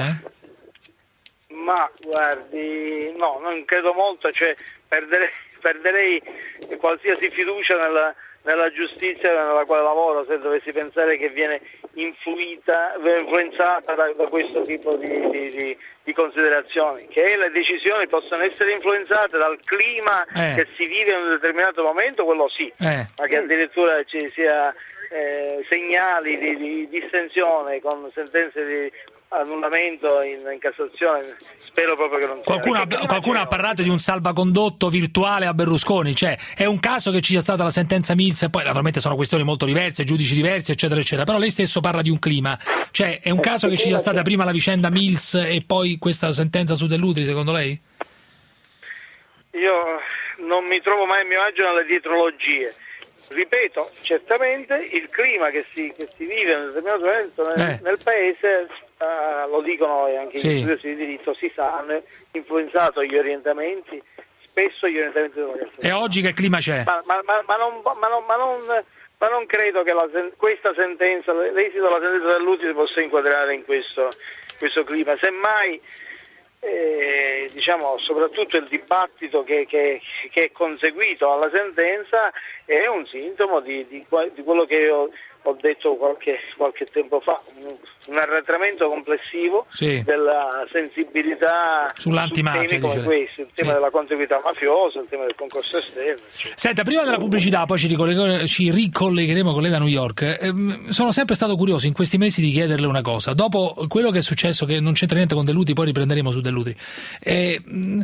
Eh? Ma guardi, no, non credo molto, cioè perdere perderei qualsiasi fiducia nella, nella giustizia nella quale lavoro, se dovessi pensare che viene influita, influenzata da, da questo tipo di, di, di, di considerazioni, che le decisioni possono essere influenzate dal clima eh. che si vive in un determinato momento, quello sì, eh. ma che addirittura ci sia eh, segnali di, di distensione con sentenze di annullamento in, in Cassazione, spero proprio che non sia. Qualcuno, ha, qualcuno ha parlato di un salvacondotto virtuale a Berlusconi, cioè è un caso che ci sia stata la sentenza Mills, e poi naturalmente sono questioni molto diverse, giudici diversi eccetera eccetera, però lei stesso parla di un clima, cioè è un caso che ci sia stata prima la vicenda Mills e poi questa sentenza su Dell'Utri, secondo lei? Io non mi trovo mai a mio agio nelle dietrologie. Ripeto, certamente il clima che si, che si vive in un determinato momento nel, eh. nel paese, uh, lo dicono anche sì. gli studiosi di diritto, si sa, hanno influenzato gli orientamenti, spesso gli orientamenti della Cassazione. E oggi che clima c'è? Ma, ma, ma, ma, non, ma, non, ma, non, ma non credo che la, questa sentenza, l'esito della sentenza Dell'Utri si possa inquadrare in questo, questo clima, semmai Eh, diciamo soprattutto il dibattito che, che, che è conseguito alla sentenza è un sintomo di, di, di quello che io ho detto qualche, qualche tempo fa, un, un arretramento complessivo sì. della sensibilità sull'antimafia, su temi come questo, il tema sì. della contiguità mafiosa, il tema del concorso esterno. Eccetera. Senta, prima della pubblicità, poi ci, ricollegheremo, ci ricollegheremo con lei da New York. Eh, sono sempre stato curioso in questi mesi di chiederle una cosa. Dopo quello che è successo, che non c'entra niente con Dell'Utri, poi riprenderemo su Dell'Utri. Eh,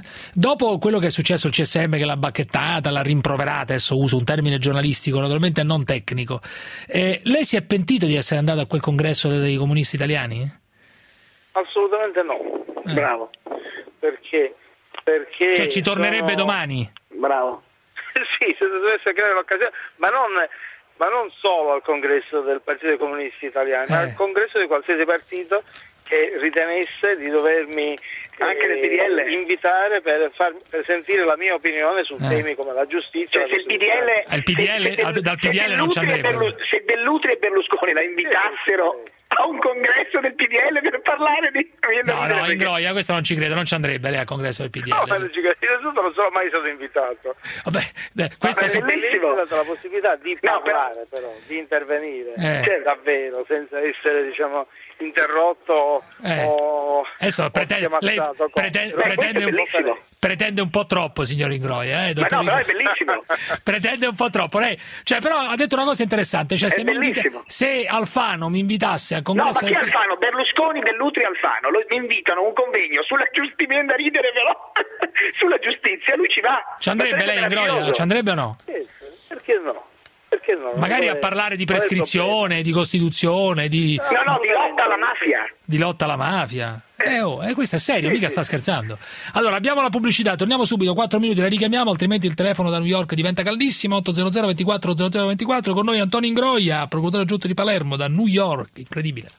dopo quello che è successo, il C S M che l'ha bacchettata, l'ha rimproverata, adesso uso un termine giornalistico, naturalmente non tecnico. Eh, lei si è pentito di essere andato a quel congresso dei comunisti italiani? Assolutamente no. Eh. Bravo. Perché? Perché cioè ci tornerebbe sono... domani? Bravo. Sì, se dovesse creare l'occasione, ma non, ma non solo al congresso del Partito dei Comunisti Italiani, eh. ma al congresso di qualsiasi partito che ritenesse di dovermi anche eh, del P D L invitare per, far, per sentire la mia opinione su eh. temi come la giustizia. Cioè, se il P D L, il P D L se, se, dal P D L non ci andrebbe. Berlus, se Dell'Utri e Berlusconi la invitassero a un congresso del P D L per parlare di... No, no, in Groia, questo non ci credo, non ci andrebbe lei al congresso del P D L. No, ma non ci credo, innanzitutto non sono mai stato invitato. Vabbè, eh, questo è bellissimo. È la possibilità di parlare, no, però... però, di intervenire, eh. cioè, davvero, senza essere, diciamo, interrotto eh. o... Adesso pretende, lei pretende, Beh, pretende, un pretende un po' troppo, signor Ingroia. Eh, ma no, però è bellissimo. Pretende un po' troppo. Lei, cioè, però ha detto una cosa interessante, cioè, se, mi invita, se Alfano mi invitasse al congresso... No, ma chi del... Alfano? Berlusconi, Dell'Utri, Alfano. Lo, mi invitano a un convegno sulla giustizia, mi viene da ridere però, sulla giustizia, lui ci va. Ci andrebbe lei, Ingroia? Ci andrebbe o no? Sì, perché no? Perché no? Magari non a parlare di prescrizione, di Costituzione, di... No, no, di lotta alla mafia. Di lotta alla mafia. Eh, oh, eh, questo è serio, sì, mica sì. sta scherzando. Allora, abbiamo la pubblicità, torniamo subito, quattro minuti, la richiamiamo, altrimenti il telefono da New York diventa caldissimo. Otto zero zero ventiquattro zero zero ventiquattro, con noi Antonio Ingroia, procuratore aggiunto di Palermo, da New York, incredibile.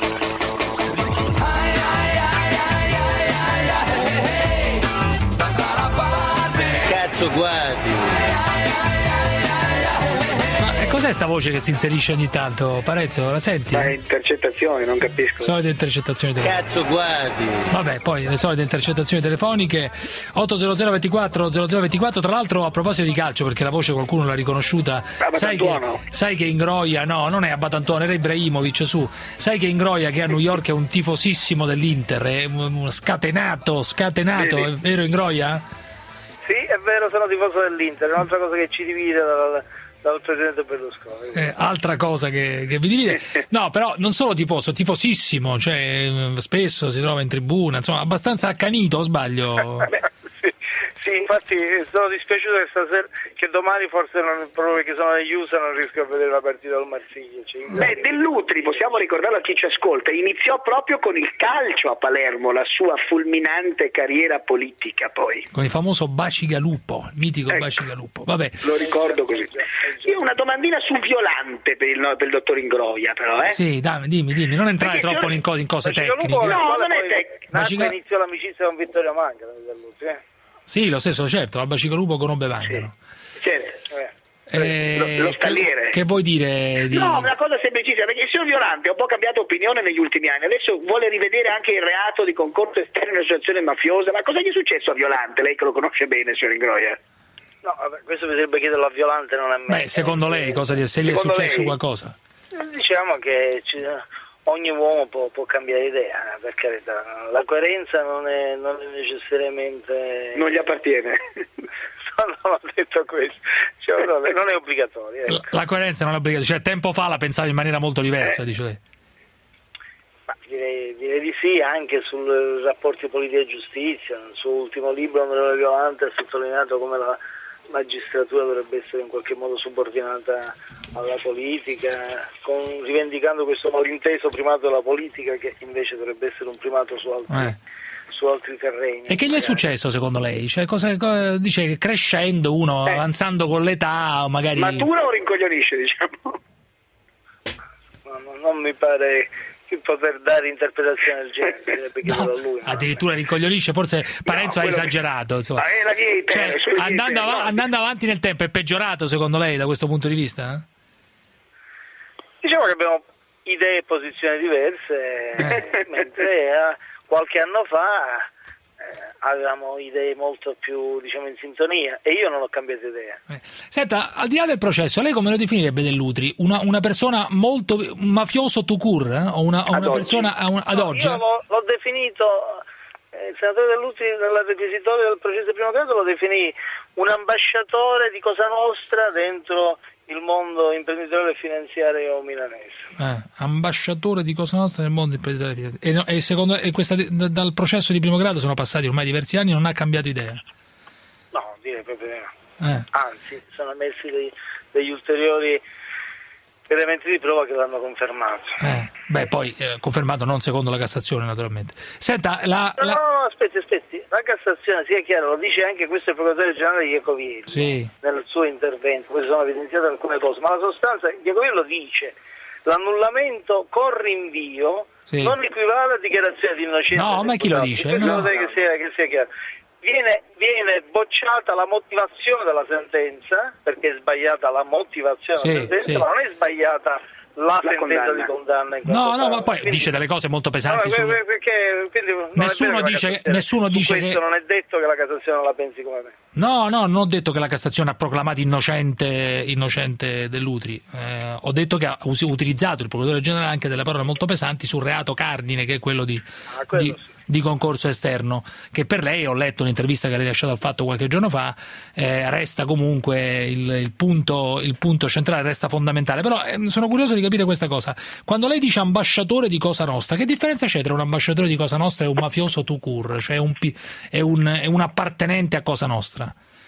Cazzo, guardi. Cos'è sta voce che si inserisce ogni tanto? Parezzo, la senti? Ma intercettazioni, non capisco. Solite intercettazioni telefoniche. Cazzo, guardi. Vabbè, poi le solite intercettazioni telefoniche. Otto zero zero ventiquattro zero zero ventiquattro. Tra l'altro, a proposito di calcio, perché la voce qualcuno l'ha riconosciuta. Sai che, sai che Ingroia, no, non è Abatantuono, era Ibrahimovic su. Sai che Ingroia, che a New York è un tifosissimo dell'Inter, è un scatenato, scatenato, sì, sì. È vero Ingroia? Sì, è vero, sono tifoso dell'Inter, è un'altra cosa che ci divide dal... dal presidente Berlusconi. Eh, altra cosa che, che vi divide. No, però non solo tifoso, tifosissimo, cioè spesso si trova in tribuna, insomma, abbastanza accanito, o sbaglio? sì, sì, infatti sono dispiaciuto che stasera, che domani forse non, proprio che sono negli U S A non riesco a vedere la partita del Marsiglia. Cioè, Beh, Dell'Utri, possiamo ricordarlo a chi ci ascolta, iniziò proprio con il calcio a Palermo, la sua fulminante carriera politica poi. Con il famoso Bacigalupo, il mitico ecco. Bacigalupo. Vabbè. Lo ricordo così. Io ho una domandina su Violante per il, per il dottor Ingroia, però, eh? Sì, dammi, dimmi, dimmi, non entrare Perché troppo in, co- in cose tecniche. No, non è tecnico. Baciga... iniziò l'amicizia con Vittorio Mangano, eh? Sì, lo stesso, certo, al Bacigalupo conobbe Mangano. Sì, certo. Eh. Eh, lo, lo stalliere. Che, che vuoi dire? Di... No, una cosa semplicissima, perché il signor Violante ha un po' cambiato opinione negli ultimi anni, adesso vuole rivedere anche il reato di concorso esterno in associazione mafiosa. Ma cosa gli è successo a Violante, lei che lo conosce bene, signor Ingroia? No, vabbè, questo bisognerebbe chiederlo a Violante, non a me. Beh, secondo lei cosa gli, se gli è successo lei, qualcosa? Diciamo che ci, ogni uomo può, può cambiare idea, per carità. La coerenza non è, non è necessariamente... Non gli appartiene. No, non ho detto questo, cioè, non è obbligatorio. Ecco. La coerenza non è obbligatoria, cioè tempo fa la pensava in maniera molto diversa, eh. dice lei. Ma direi, direi di sì, anche sui rapporti politica e giustizia. Nel suo ultimo libro, Onorevole Violante ha sottolineato come la magistratura dovrebbe essere in qualche modo subordinata alla politica, con, rivendicando questo malinteso primato della politica che invece dovrebbe essere un primato su altri, eh. su altri terreni. E che gli è successo secondo lei? Cioè, cosa, cosa, dice che crescendo uno, eh. avanzando con l'età, magari... Matura o rincoglionisce, diciamo? No, no, non mi pare di poter dare interpretazione del genere, no, a lui, addirittura no? Rincoglionisce, forse Parenzo no, ha esagerato, che... insomma. Ah, vita, cioè, andando, av- no. andando avanti nel tempo è peggiorato secondo lei da questo punto di vista? Eh? Diciamo che abbiamo idee e posizioni diverse, eh. mentre eh, qualche anno fa eh, avevamo idee molto più, diciamo, in sintonia, e io non ho cambiato idea. Eh. Senta, al di là del processo, lei come lo definirebbe Dell'Utri? Una, una persona molto un mafioso tout court, eh? o una, o una persona un, ad no, oggi? Io l'ho, l'ho definito, eh, il senatore Dell'Utri nella requisitoria del processo di primo grado lo definì un ambasciatore di Cosa Nostra dentro il mondo imprenditoriale e finanziario milanese. Eh, ambasciatore di Cosa Nostra nel mondo imprenditoriale e, e secondo e questa, d- dal processo di primo grado sono passati ormai diversi anni, non ha cambiato idea? No, direi proprio no. Eh. Anzi, sono emersi dei, degli ulteriori elementi di prova che l'hanno confermato. Eh. Beh, poi eh, confermato non secondo la Cassazione, naturalmente. Senta, la, no, la... no, no, aspetti, aspetti. La Cassazione, sia chiaro, lo dice anche questo il procuratore generale Iacoviello, sì, nel suo intervento, poi sono evidenziate alcune cose, ma la sostanza, Iacoviello dice l'annullamento con rinvio sì. non equivale a dichiarazione di innocenza. No, ma chi lo dice? No. Che sia, che sia chiaro. Viene, viene bocciata la motivazione della sentenza, perché è sbagliata la motivazione sì, della sentenza, sì. ma non è sbagliata la, la sentenza condanna. di condanna. No, no, ma poi quindi, dice delle cose molto pesanti. No, su... perché, quindi nessuno dice, nessuno dice che non è detto che la Cassazione la pensi come me. No, no, non ho detto che la Cassazione ha proclamato innocente, innocente Dell'Utri. Eh, ho detto che ha utilizzato il procuratore generale anche delle parole molto pesanti sul reato cardine, che è quello di, ah, di, sì. di concorso esterno, che per lei, ho letto un'intervista che ha rilasciato al Fatto qualche giorno fa, eh, resta comunque il, il, punto, il punto centrale, resta fondamentale. Però eh, sono curioso di capire questa cosa. Quando lei dice ambasciatore di Cosa Nostra, che differenza c'è tra un ambasciatore di Cosa Nostra e un mafioso tout court, cioè un, è, un, è un appartenente a Cosa Nostra?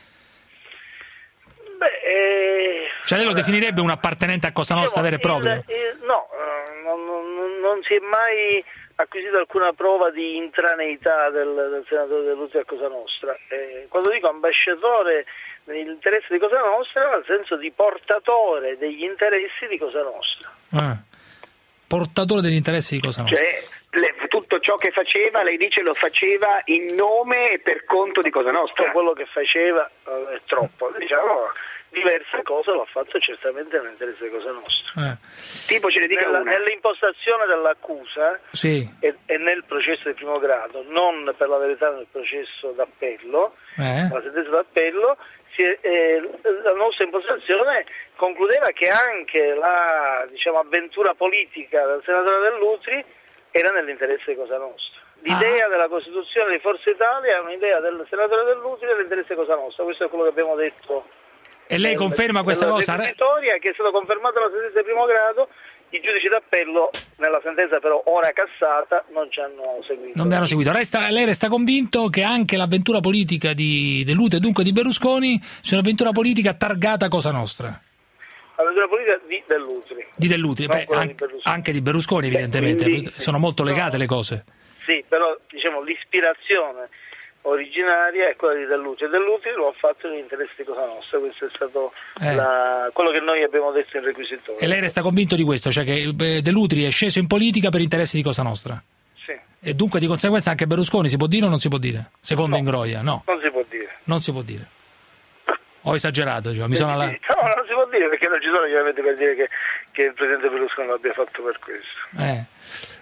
Beh, eh, cioè lei lo definirebbe un appartenente a Cosa Nostra vero e proprio? Il, il, no, non, non, non si è mai acquisito alcuna prova di intraneità del, del senatore Dell'Utri a Cosa Nostra. Eh, quando dico ambasciatore nell'interesse di Cosa Nostra, nel senso di portatore degli interessi di Cosa Nostra. Ah, portatore degli interessi di Cosa Nostra. Cioè, le, tutto ciò che faceva, lei dice, lo faceva in nome e per conto di Cosa Nostra. Tutto quello che faceva eh, è troppo, diciamo, diverse cose l'ha fatto certamente nell'interesse di Cosa Nostra. Eh. Tipo ce ne dica Nella, una. Nell'impostazione dell'accusa sì. e, e nel processo di primo grado, non per la verità nel processo d'appello, eh. la sentenza d'appello, si è, eh, la nostra impostazione concludeva che anche la, diciamo, avventura politica del senatore Dell'Utri era nell'interesse di Cosa Nostra. L'idea ah. della Costituzione di Forza Italia è un'idea del senatore Dell'Utri nell'interesse di Cosa Nostra. Questo è quello che abbiamo detto. E lei conferma questa cosa? Che è stata confermata la sentenza di primo grado. I giudici d'appello nella sentenza però ora cassata non ci hanno seguito. Non mi hanno seguito. Resta, lei resta convinto che anche l'avventura politica di Dell'Utri e dunque di Berlusconi sia un'avventura politica targata Cosa Nostra? L'avventura politica di Dell'Utri. Di Dell'Utri, beh, an- di Berlusconi. Anche di Berlusconi evidentemente, Beh, quindi, sono molto legate no, le cose. Sì, però diciamo l'ispirazione originaria è quella di Dell'Utri e Dell'Utri lo ha fatto nell'interesse di Cosa Nostra. Questo è stato eh. la, quello che noi abbiamo detto in requisitorio. E lei resta convinto di questo, cioè che Dell'Utri è sceso in politica per interessi di Cosa Nostra? Sì. E dunque di conseguenza anche Berlusconi si può dire o non si può dire? Secondo no, Ingroia, no. Non si può dire. Non si può dire. Ho esagerato, cioè, mi sono alla... No, non si può dire perché non ci sono gli elementi per dire che, che il presidente Berlusconi l'abbia fatto per questo. Eh.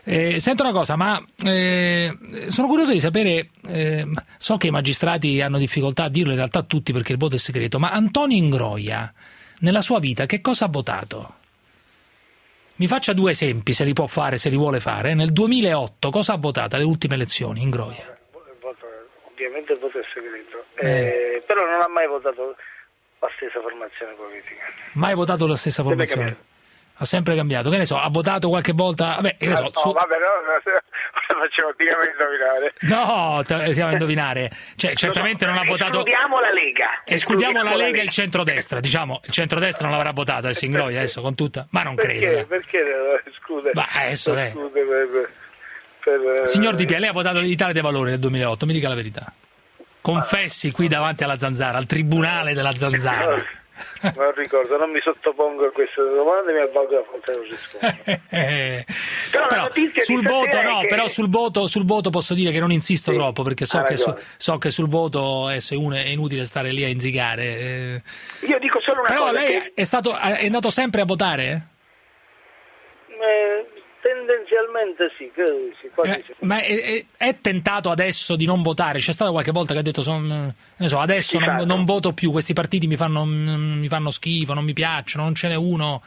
Eh, sento una cosa, ma eh, sono curioso di sapere, eh, so che i magistrati hanno difficoltà a dirlo, in realtà tutti, perché il voto è segreto, ma Antonio Ingroia, nella sua vita, che cosa ha votato? Mi faccia due esempi, se li può fare, se li vuole fare. Nel duemilaotto cosa ha votato alle ultime elezioni, Ingroia? Ovviamente il voto è segreto, eh. Eh, però non ha mai votato la stessa formazione politica. Mai votato la stessa formazione? Ha sempre cambiato. Che ne so, ha votato qualche volta... Vabbè, che ne so, no, su... vabbè, no, no, facciamo indovinare. No, te, siamo a indovinare. Cioè, certamente non ha votato... Escludiamo la Lega. Escludiamo la Lega e il centrodestra. Diciamo, il centrodestra non l'avrà votato, adesso Ingroia, adesso con tutta... Ma non perché, credo. Eh. Perché lo esclude? Ma adesso lei... Per, per, Signor Di Pier, lei ha votato l'Italia dei Valori nel duemilaotto, mi dica la verità. Confessi qui davanti alla Zanzara, al tribunale della Zanzara. Non ricordo, non mi sottopongo a queste domande, mi avvalgo la fonte non rispondo. Però, però sul voto no, che... però sul voto, sul voto posso dire che non insisto sì, troppo, perché so che, su, so che sul voto è, è inutile stare lì a inzigare. Eh. Io dico solo una però cosa. Però lei che... è, stato, è andato sempre a votare? Eh, tendenzialmente sì, credo di sì, quasi eh, sì. Ma è, è, è tentato adesso di non votare? C'è stata qualche volta che ha detto son, ne so, adesso non, non voto più, questi partiti mi fanno, mi fanno schifo, non mi piacciono, non ce n'è uno?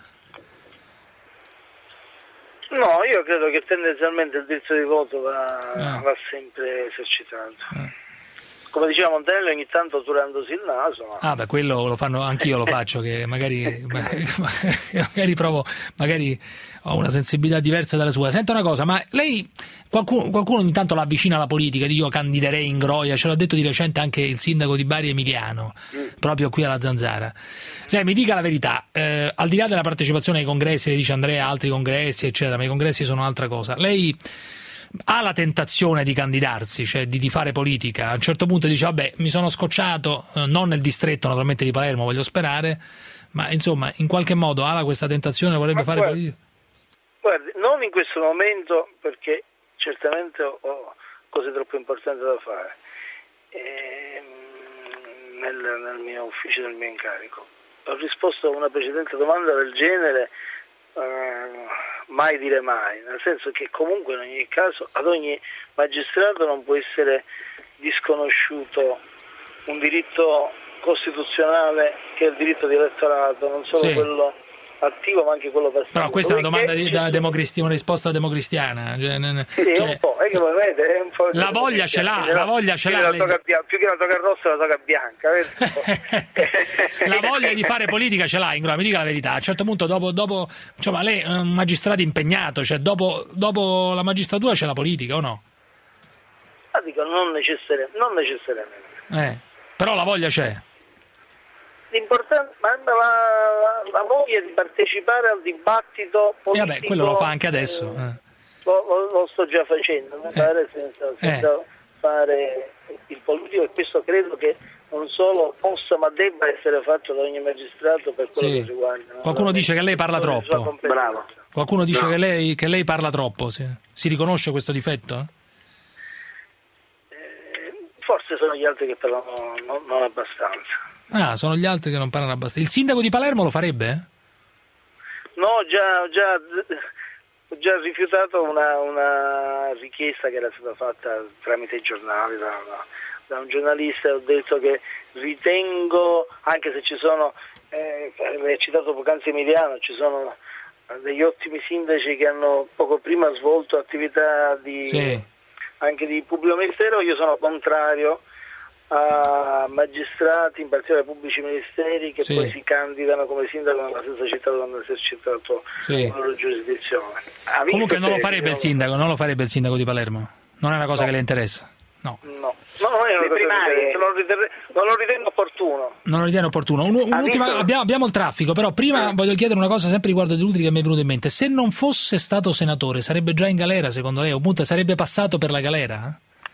No, io credo che tendenzialmente il diritto di voto va, eh. va sempre esercitato. Eh. Come diceva Montanelli, ogni tanto turandosi il naso. Ma... Ah, beh, quello lo fanno, anch'io lo faccio, che magari, magari provo, magari ho una sensibilità diversa dalla sua. Senta una cosa, ma lei, qualcuno, qualcuno ogni tanto la avvicina alla politica, di io candiderei Ingroia, ce l'ha detto di recente anche il sindaco di Bari Emiliano, mm. proprio qui alla Zanzara. Cioè, mi dica la verità, eh, al di là della partecipazione ai congressi, le dice Andrea, altri congressi, eccetera, ma i congressi sono un'altra cosa. Lei ha la tentazione di candidarsi, cioè di, di fare politica, a un certo punto dice vabbè mi sono scocciato, eh, non nel distretto naturalmente di Palermo, voglio sperare, ma insomma in qualche modo ha questa tentazione, vorrebbe ma fare guardi, politica? Guardi, non in questo momento, perché certamente ho, ho cose troppo importanti da fare ehm, nel, nel mio ufficio, nel mio incarico. Ho risposto a una precedente domanda del genere. Uh, mai dire mai, nel senso che comunque in ogni caso ad ogni magistrato non può essere disconosciuto un diritto costituzionale che è il diritto di elettorato, non solo sì. quello attivo ma anche quello passivo. Però questa è una domanda di, da democristi- una risposta democristiana. Cioè, sì, cioè, un po', è che vedete, è un po'. La voglia ce l'ha, la voglia ce l'ha. Più, più che la toga rossa, la toga bianca. La voglia di fare politica ce l'ha, Ingroia, mi dica la verità. A un certo punto, dopo, dopo insomma, lei è un magistrato impegnato, cioè dopo, dopo la magistratura c'è la politica o no? Ma dico, non, necessari- non necessariamente. Eh, però la voglia c'è. L'importante ma la, la voglia di partecipare al dibattito politico. E vabbè, quello lo fa anche adesso. Eh. Lo, lo, lo sto già facendo, mi pare, senza, senza eh. fare il politico, e questo credo che non solo possa ma debba essere fatto da ogni magistrato per quello sì. che riguarda. No? Qualcuno dice che lei parla troppo. Bravo. Qualcuno dice no. che, lei, che lei parla troppo. Si, si riconosce questo difetto? Eh, forse sono gli altri che parlano non, non abbastanza. Ah, sono gli altri che non parlano abbastanza. Il sindaco di Palermo lo farebbe? Eh? No, già, già, ho già rifiutato una, una richiesta che era stata fatta tramite i giornali da, da un giornalista. Ho detto che ritengo, anche se ci sono, eh, lei ha citato poc'anzi Emiliano, ci sono degli ottimi sindaci che hanno poco prima svolto attività di, sì. anche di pubblico ministero. Io sono contrario a magistrati, in particolare pubblici ministeri, che sì. poi si candidano come sindaco nella stessa città dove hanno esercitato sì. la loro giurisdizione. Comunque non lo farebbe il sindaco, non lo farebbe il sindaco di Palermo? Non è una cosa no. che le interessa? No. No, no, no è una cosa primarie... non, lo ritengo, non lo ritengo opportuno. Non lo ritiene opportuno. Un, un'ultima, visto... abbiamo, abbiamo il traffico, però prima eh. voglio chiedere una cosa sempre riguardo De Lutri che mi è venuta in mente. Se non fosse stato senatore, sarebbe già in galera secondo lei? O appunto sarebbe passato per la galera?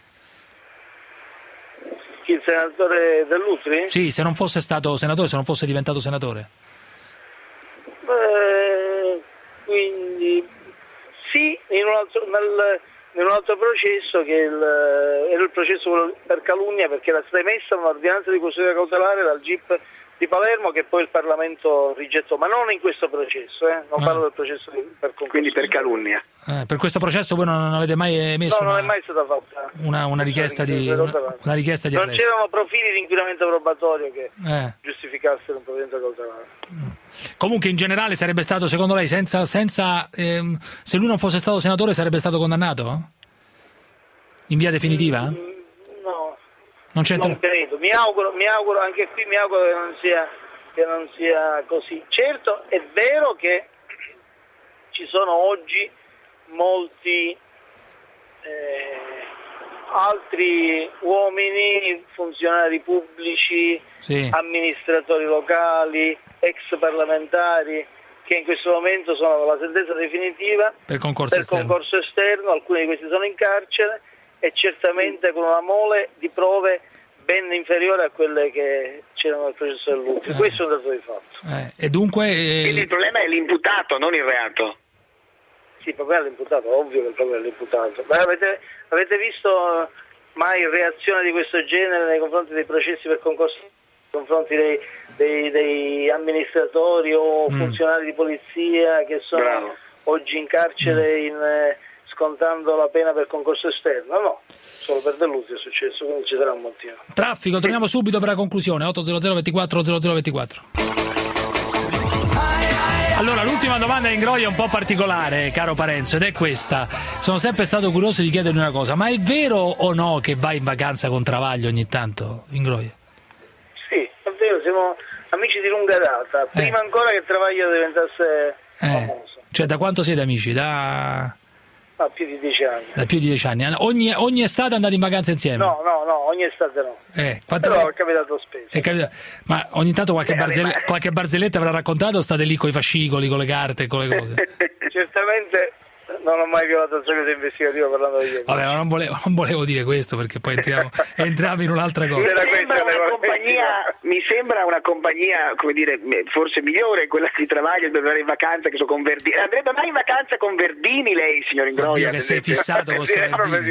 Il senatore Dell'Utri? Sì, se non fosse stato senatore, se non fosse diventato senatore. Beh, quindi sì, in un un altro, nel, in un altro processo che il, era il processo per calunnia, perché era stata emessa un'ordinanza di custodia cautelare dal G I P di Palermo che poi il Parlamento rigettò, ma non in questo processo, eh? non ah. parlo del processo di, per concorso. Quindi per calunnia. Eh, per questo processo voi non avete mai emesso no, una, non è mai stata fatta una, una richiesta di una, una richiesta di non arresto. C'erano profili di inquinamento probatorio che eh. giustificassero un provvedimento cautelare. Comunque in generale sarebbe stato, secondo lei, senza, senza ehm, se lui non fosse stato senatore sarebbe stato condannato? In via definitiva? Mm, no, non, non credo. Mi auguro, mi auguro, anche qui mi auguro che non sia, che non sia così. Certo, è vero che ci sono oggi molti eh, altri uomini, funzionari pubblici, sì. amministratori locali, ex parlamentari, che in questo momento sono con la sentenza definitiva per concorso, per esterno. concorso esterno, alcuni di questi sono in carcere e certamente con una mole di prove ben inferiore a quelle che c'erano nel processo dell'ultimo. Eh. Questo è un dato di fatto. Eh. E dunque eh... Quindi il problema è l'imputato, non il reato. Sì, il problema è l'imputato, ovvio che il problema è l'imputato. Ma avete, avete visto mai reazione di questo genere nei confronti dei processi per concorso, nei confronti dei, dei, dei amministratori o mm. funzionari di polizia che sono Bravo. oggi in carcere mm. in, eh, scontando la pena per concorso esterno? No, solo per Dell'Utri è successo, quindi ci sarà un motivo. Traffico, torniamo subito per la conclusione. otto zero zero ventiquattro zero zero ventiquattro. Allora, l'ultima domanda in Groia è un po' particolare, caro Parenzo, ed è questa. Sono sempre stato curioso di chiedergli una cosa, ma è vero o no che vai in vacanza con Travaglio ogni tanto in Groia? Sì, è vero, siamo amici di lunga data, prima eh. ancora che Travaglio diventasse eh. famoso. Cioè, da quanto siete amici? Da... Ah, più di dieci anni. Da più di dieci anni. Ogni, ogni estate andate in vacanza insieme? No, no, no, ogni estate no. Eh, Però è capitato spesso. È capitato... Ma ogni tanto qualche, eh, barzell... ma... qualche barzelletta avrà raccontato o state lì con i fascicoli, con le carte, con le cose? Certamente non ho mai violato il segreto investigativo parlando di ieri. Vabbè, ma non volevo, non volevo dire questo perché poi entriamo, entriamo in un'altra cosa. Mi sembra una compagnia, mi sembra una compagnia, come dire, forse migliore quella di Travaglio, dove andare in vacanza che so con Verdini. Andrebbe mai in vacanza con Verdini lei, signor Ingroia? Oddio, che sei fissato con sto Verdini.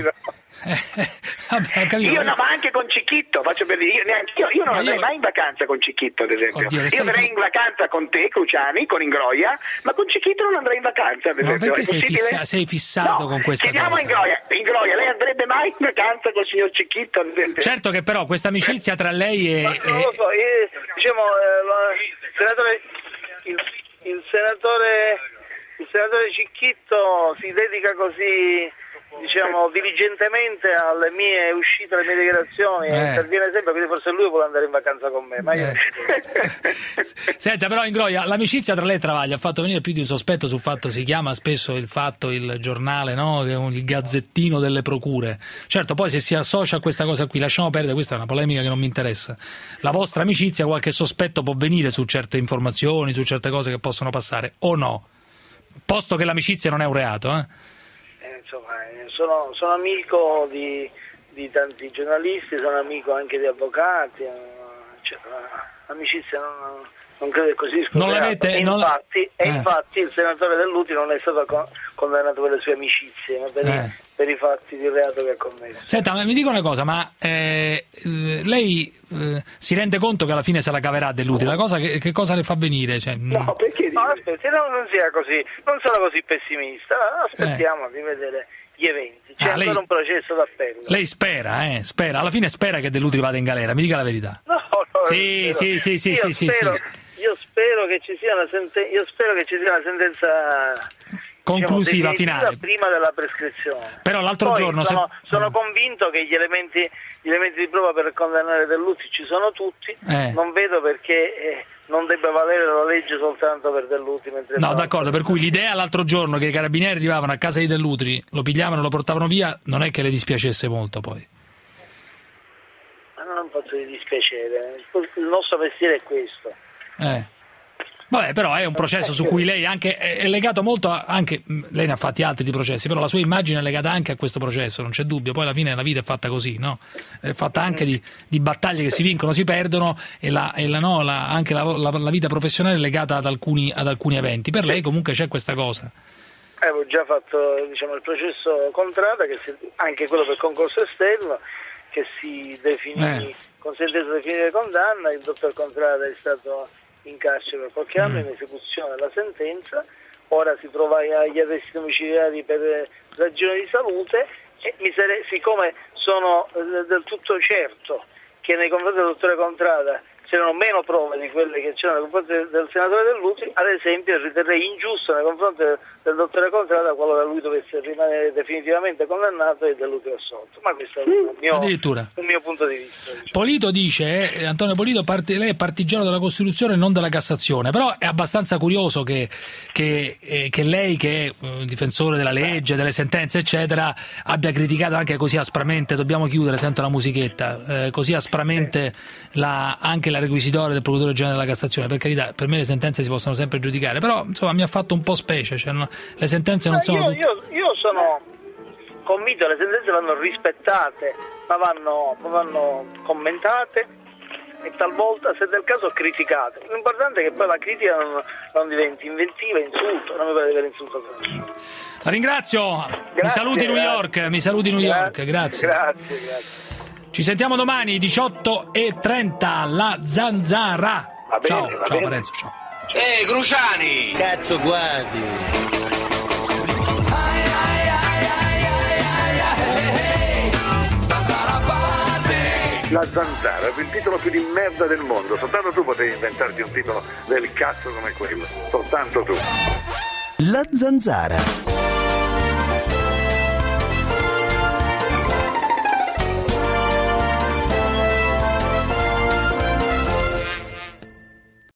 Vabbè, io no, ma anche con Cicchitto, faccio per dire, io, io, io non ma andrei io... mai in vacanza con Cicchitto, ad esempio. Oddio, io andrei fi... in vacanza con te, Cruciani, con Ingroia, ma con Cicchitto non andrei in vacanza, ad esempio. Ma perché sei, fissa... sei fissato no, con questa chiediamo cosa? Ingroia, Ingroia, lei andrebbe mai in vacanza col signor Cicchitto, ad esempio? Certo che però questa amicizia tra lei e... Ma non lo so, io, diciamo, eh, il senatore... Il, il senatore... Il senatore Cicchitto si dedica così, diciamo, diligentemente alle mie uscite, alle mie dichiarazioni, eh. interviene sempre, quindi forse lui vuole andare in vacanza con me. Ma io... eh. Senta, però Ingroia, l'amicizia tra lei e Travaglio ha fatto venire più di un sospetto sul fatto, si chiama spesso il fatto, il giornale, no? Il gazzettino delle procure. Certo, poi se si associa a questa cosa qui, lasciamo perdere, questa è una polemica che non mi interessa. La vostra amicizia, qualche sospetto può venire su certe informazioni, su certe cose che possono passare, o no? Posto che l'amicizia non è un reato, eh? Eh, insomma, sono, sono amico di, di tanti giornalisti, sono amico anche di avvocati, cioè, l'amicizia non, non credo che così non l'avete, e, non infatti, la... e eh. infatti il senatore Dell'Utri non è stato con, condannato per le sue amicizie, ma per, eh. i, per i fatti di reato che ha commesso. Senta, ma mi dica una cosa, ma eh, lei eh, si rende conto che alla fine se la caverà Dell'Utri? La cosa che, che cosa le fa venire? Cioè, no, perché no, aspetti, no, non sia così, non sono così pessimista, aspettiamo eh. di vedere gli eventi, c'è ah, ancora lei, un processo d'appello. Lei spera, eh, spera, alla fine spera che Dell'Utri vada in galera, mi dica la verità. No, no, sì, sì, sì, sì, sì, sì, spero, sì. Io spero che ci sia una sentenza, io spero che ci sia una sentenza conclusiva, diciamo, finale, prima della prescrizione. Però l'altro Poi giorno sono, se... sono convinto che gli elementi, gli elementi di prova per condannare Dell'Utri ci sono tutti, eh. non vedo perché eh, non debba valere la legge soltanto per Dell'Utri. Mentre no, d'accordo, per cui l'idea l'altro giorno che i carabinieri arrivavano a casa di Dell'Utri, lo pigliavano, lo portavano via, non è che le dispiacesse molto poi. Ma non posso di dispiacere, il nostro mestiere è questo. Eh. Vabbè, però è un processo su cui lei anche è legato molto a, anche lei ne ha fatti altri di processi, però la sua immagine è legata anche a questo processo, non c'è dubbio. Poi alla fine la vita è fatta così, no? È fatta anche di, di battaglie che si vincono, si perdono, e, la, e la, no, la, anche la, la, la vita professionale è legata ad alcuni, ad alcuni eventi. Per lei comunque c'è questa cosa. avevo già fatto diciamo, il processo Contrada, che si, anche quello per concorso esterno, che si definì eh. con sentenza definitiva di condanna. Il dottor Contrada è stato in carcere per qualche anno mm. in esecuzione della sentenza, ora si trova agli arresti domiciliari per ragioni di salute e mi sare, siccome sono del tutto certo che nei confronti del dottore Contrada c'erano meno prove di quelle che c'erano nei confronti del senatore Dell'Utri, ad esempio riterrei ingiusto nei confronti del dottore Contrada qualora lui dovesse rimanere definitivamente condannato e Dell'Utri assolto. Ma questo è il mio, il mio punto di vista. Diciamo. Polito dice, eh, Antonio Polito, parte, lei è partigiano della Costituzione e non della Cassazione, però è abbastanza curioso che, che, eh, che lei, che è un difensore della legge, delle sentenze, eccetera, abbia criticato anche così aspramente, dobbiamo chiudere, sento la musichetta, eh, così aspramente la, anche la requisitoria del procuratore generale della Cassazione. Per carità, per me le sentenze si possono sempre giudicare, però insomma mi ha fatto un po' specie, cioè, no, le sentenze non sono io, tutte... io, io sono convinto che le sentenze vanno rispettate, ma vanno, vanno commentate e talvolta, se del caso, criticate. L'importante è che poi la critica non, non diventi inventiva, insulto, non mi pare di aver insultato nessuno. La ringrazio, grazie, mi saluti New York, mi saluti New York, grazie. Grazie, grazie. Ci sentiamo domani diciotto e trenta, la Zanzara. Va bene, ciao, va ciao bene. Parenzo, ciao. Ehi, Cruciani! Cazzo, guardi! La Zanzara, il titolo più di merda del mondo. Soltanto tu potevi inventarti un titolo del cazzo come quello. Soltanto tu. La Zanzara.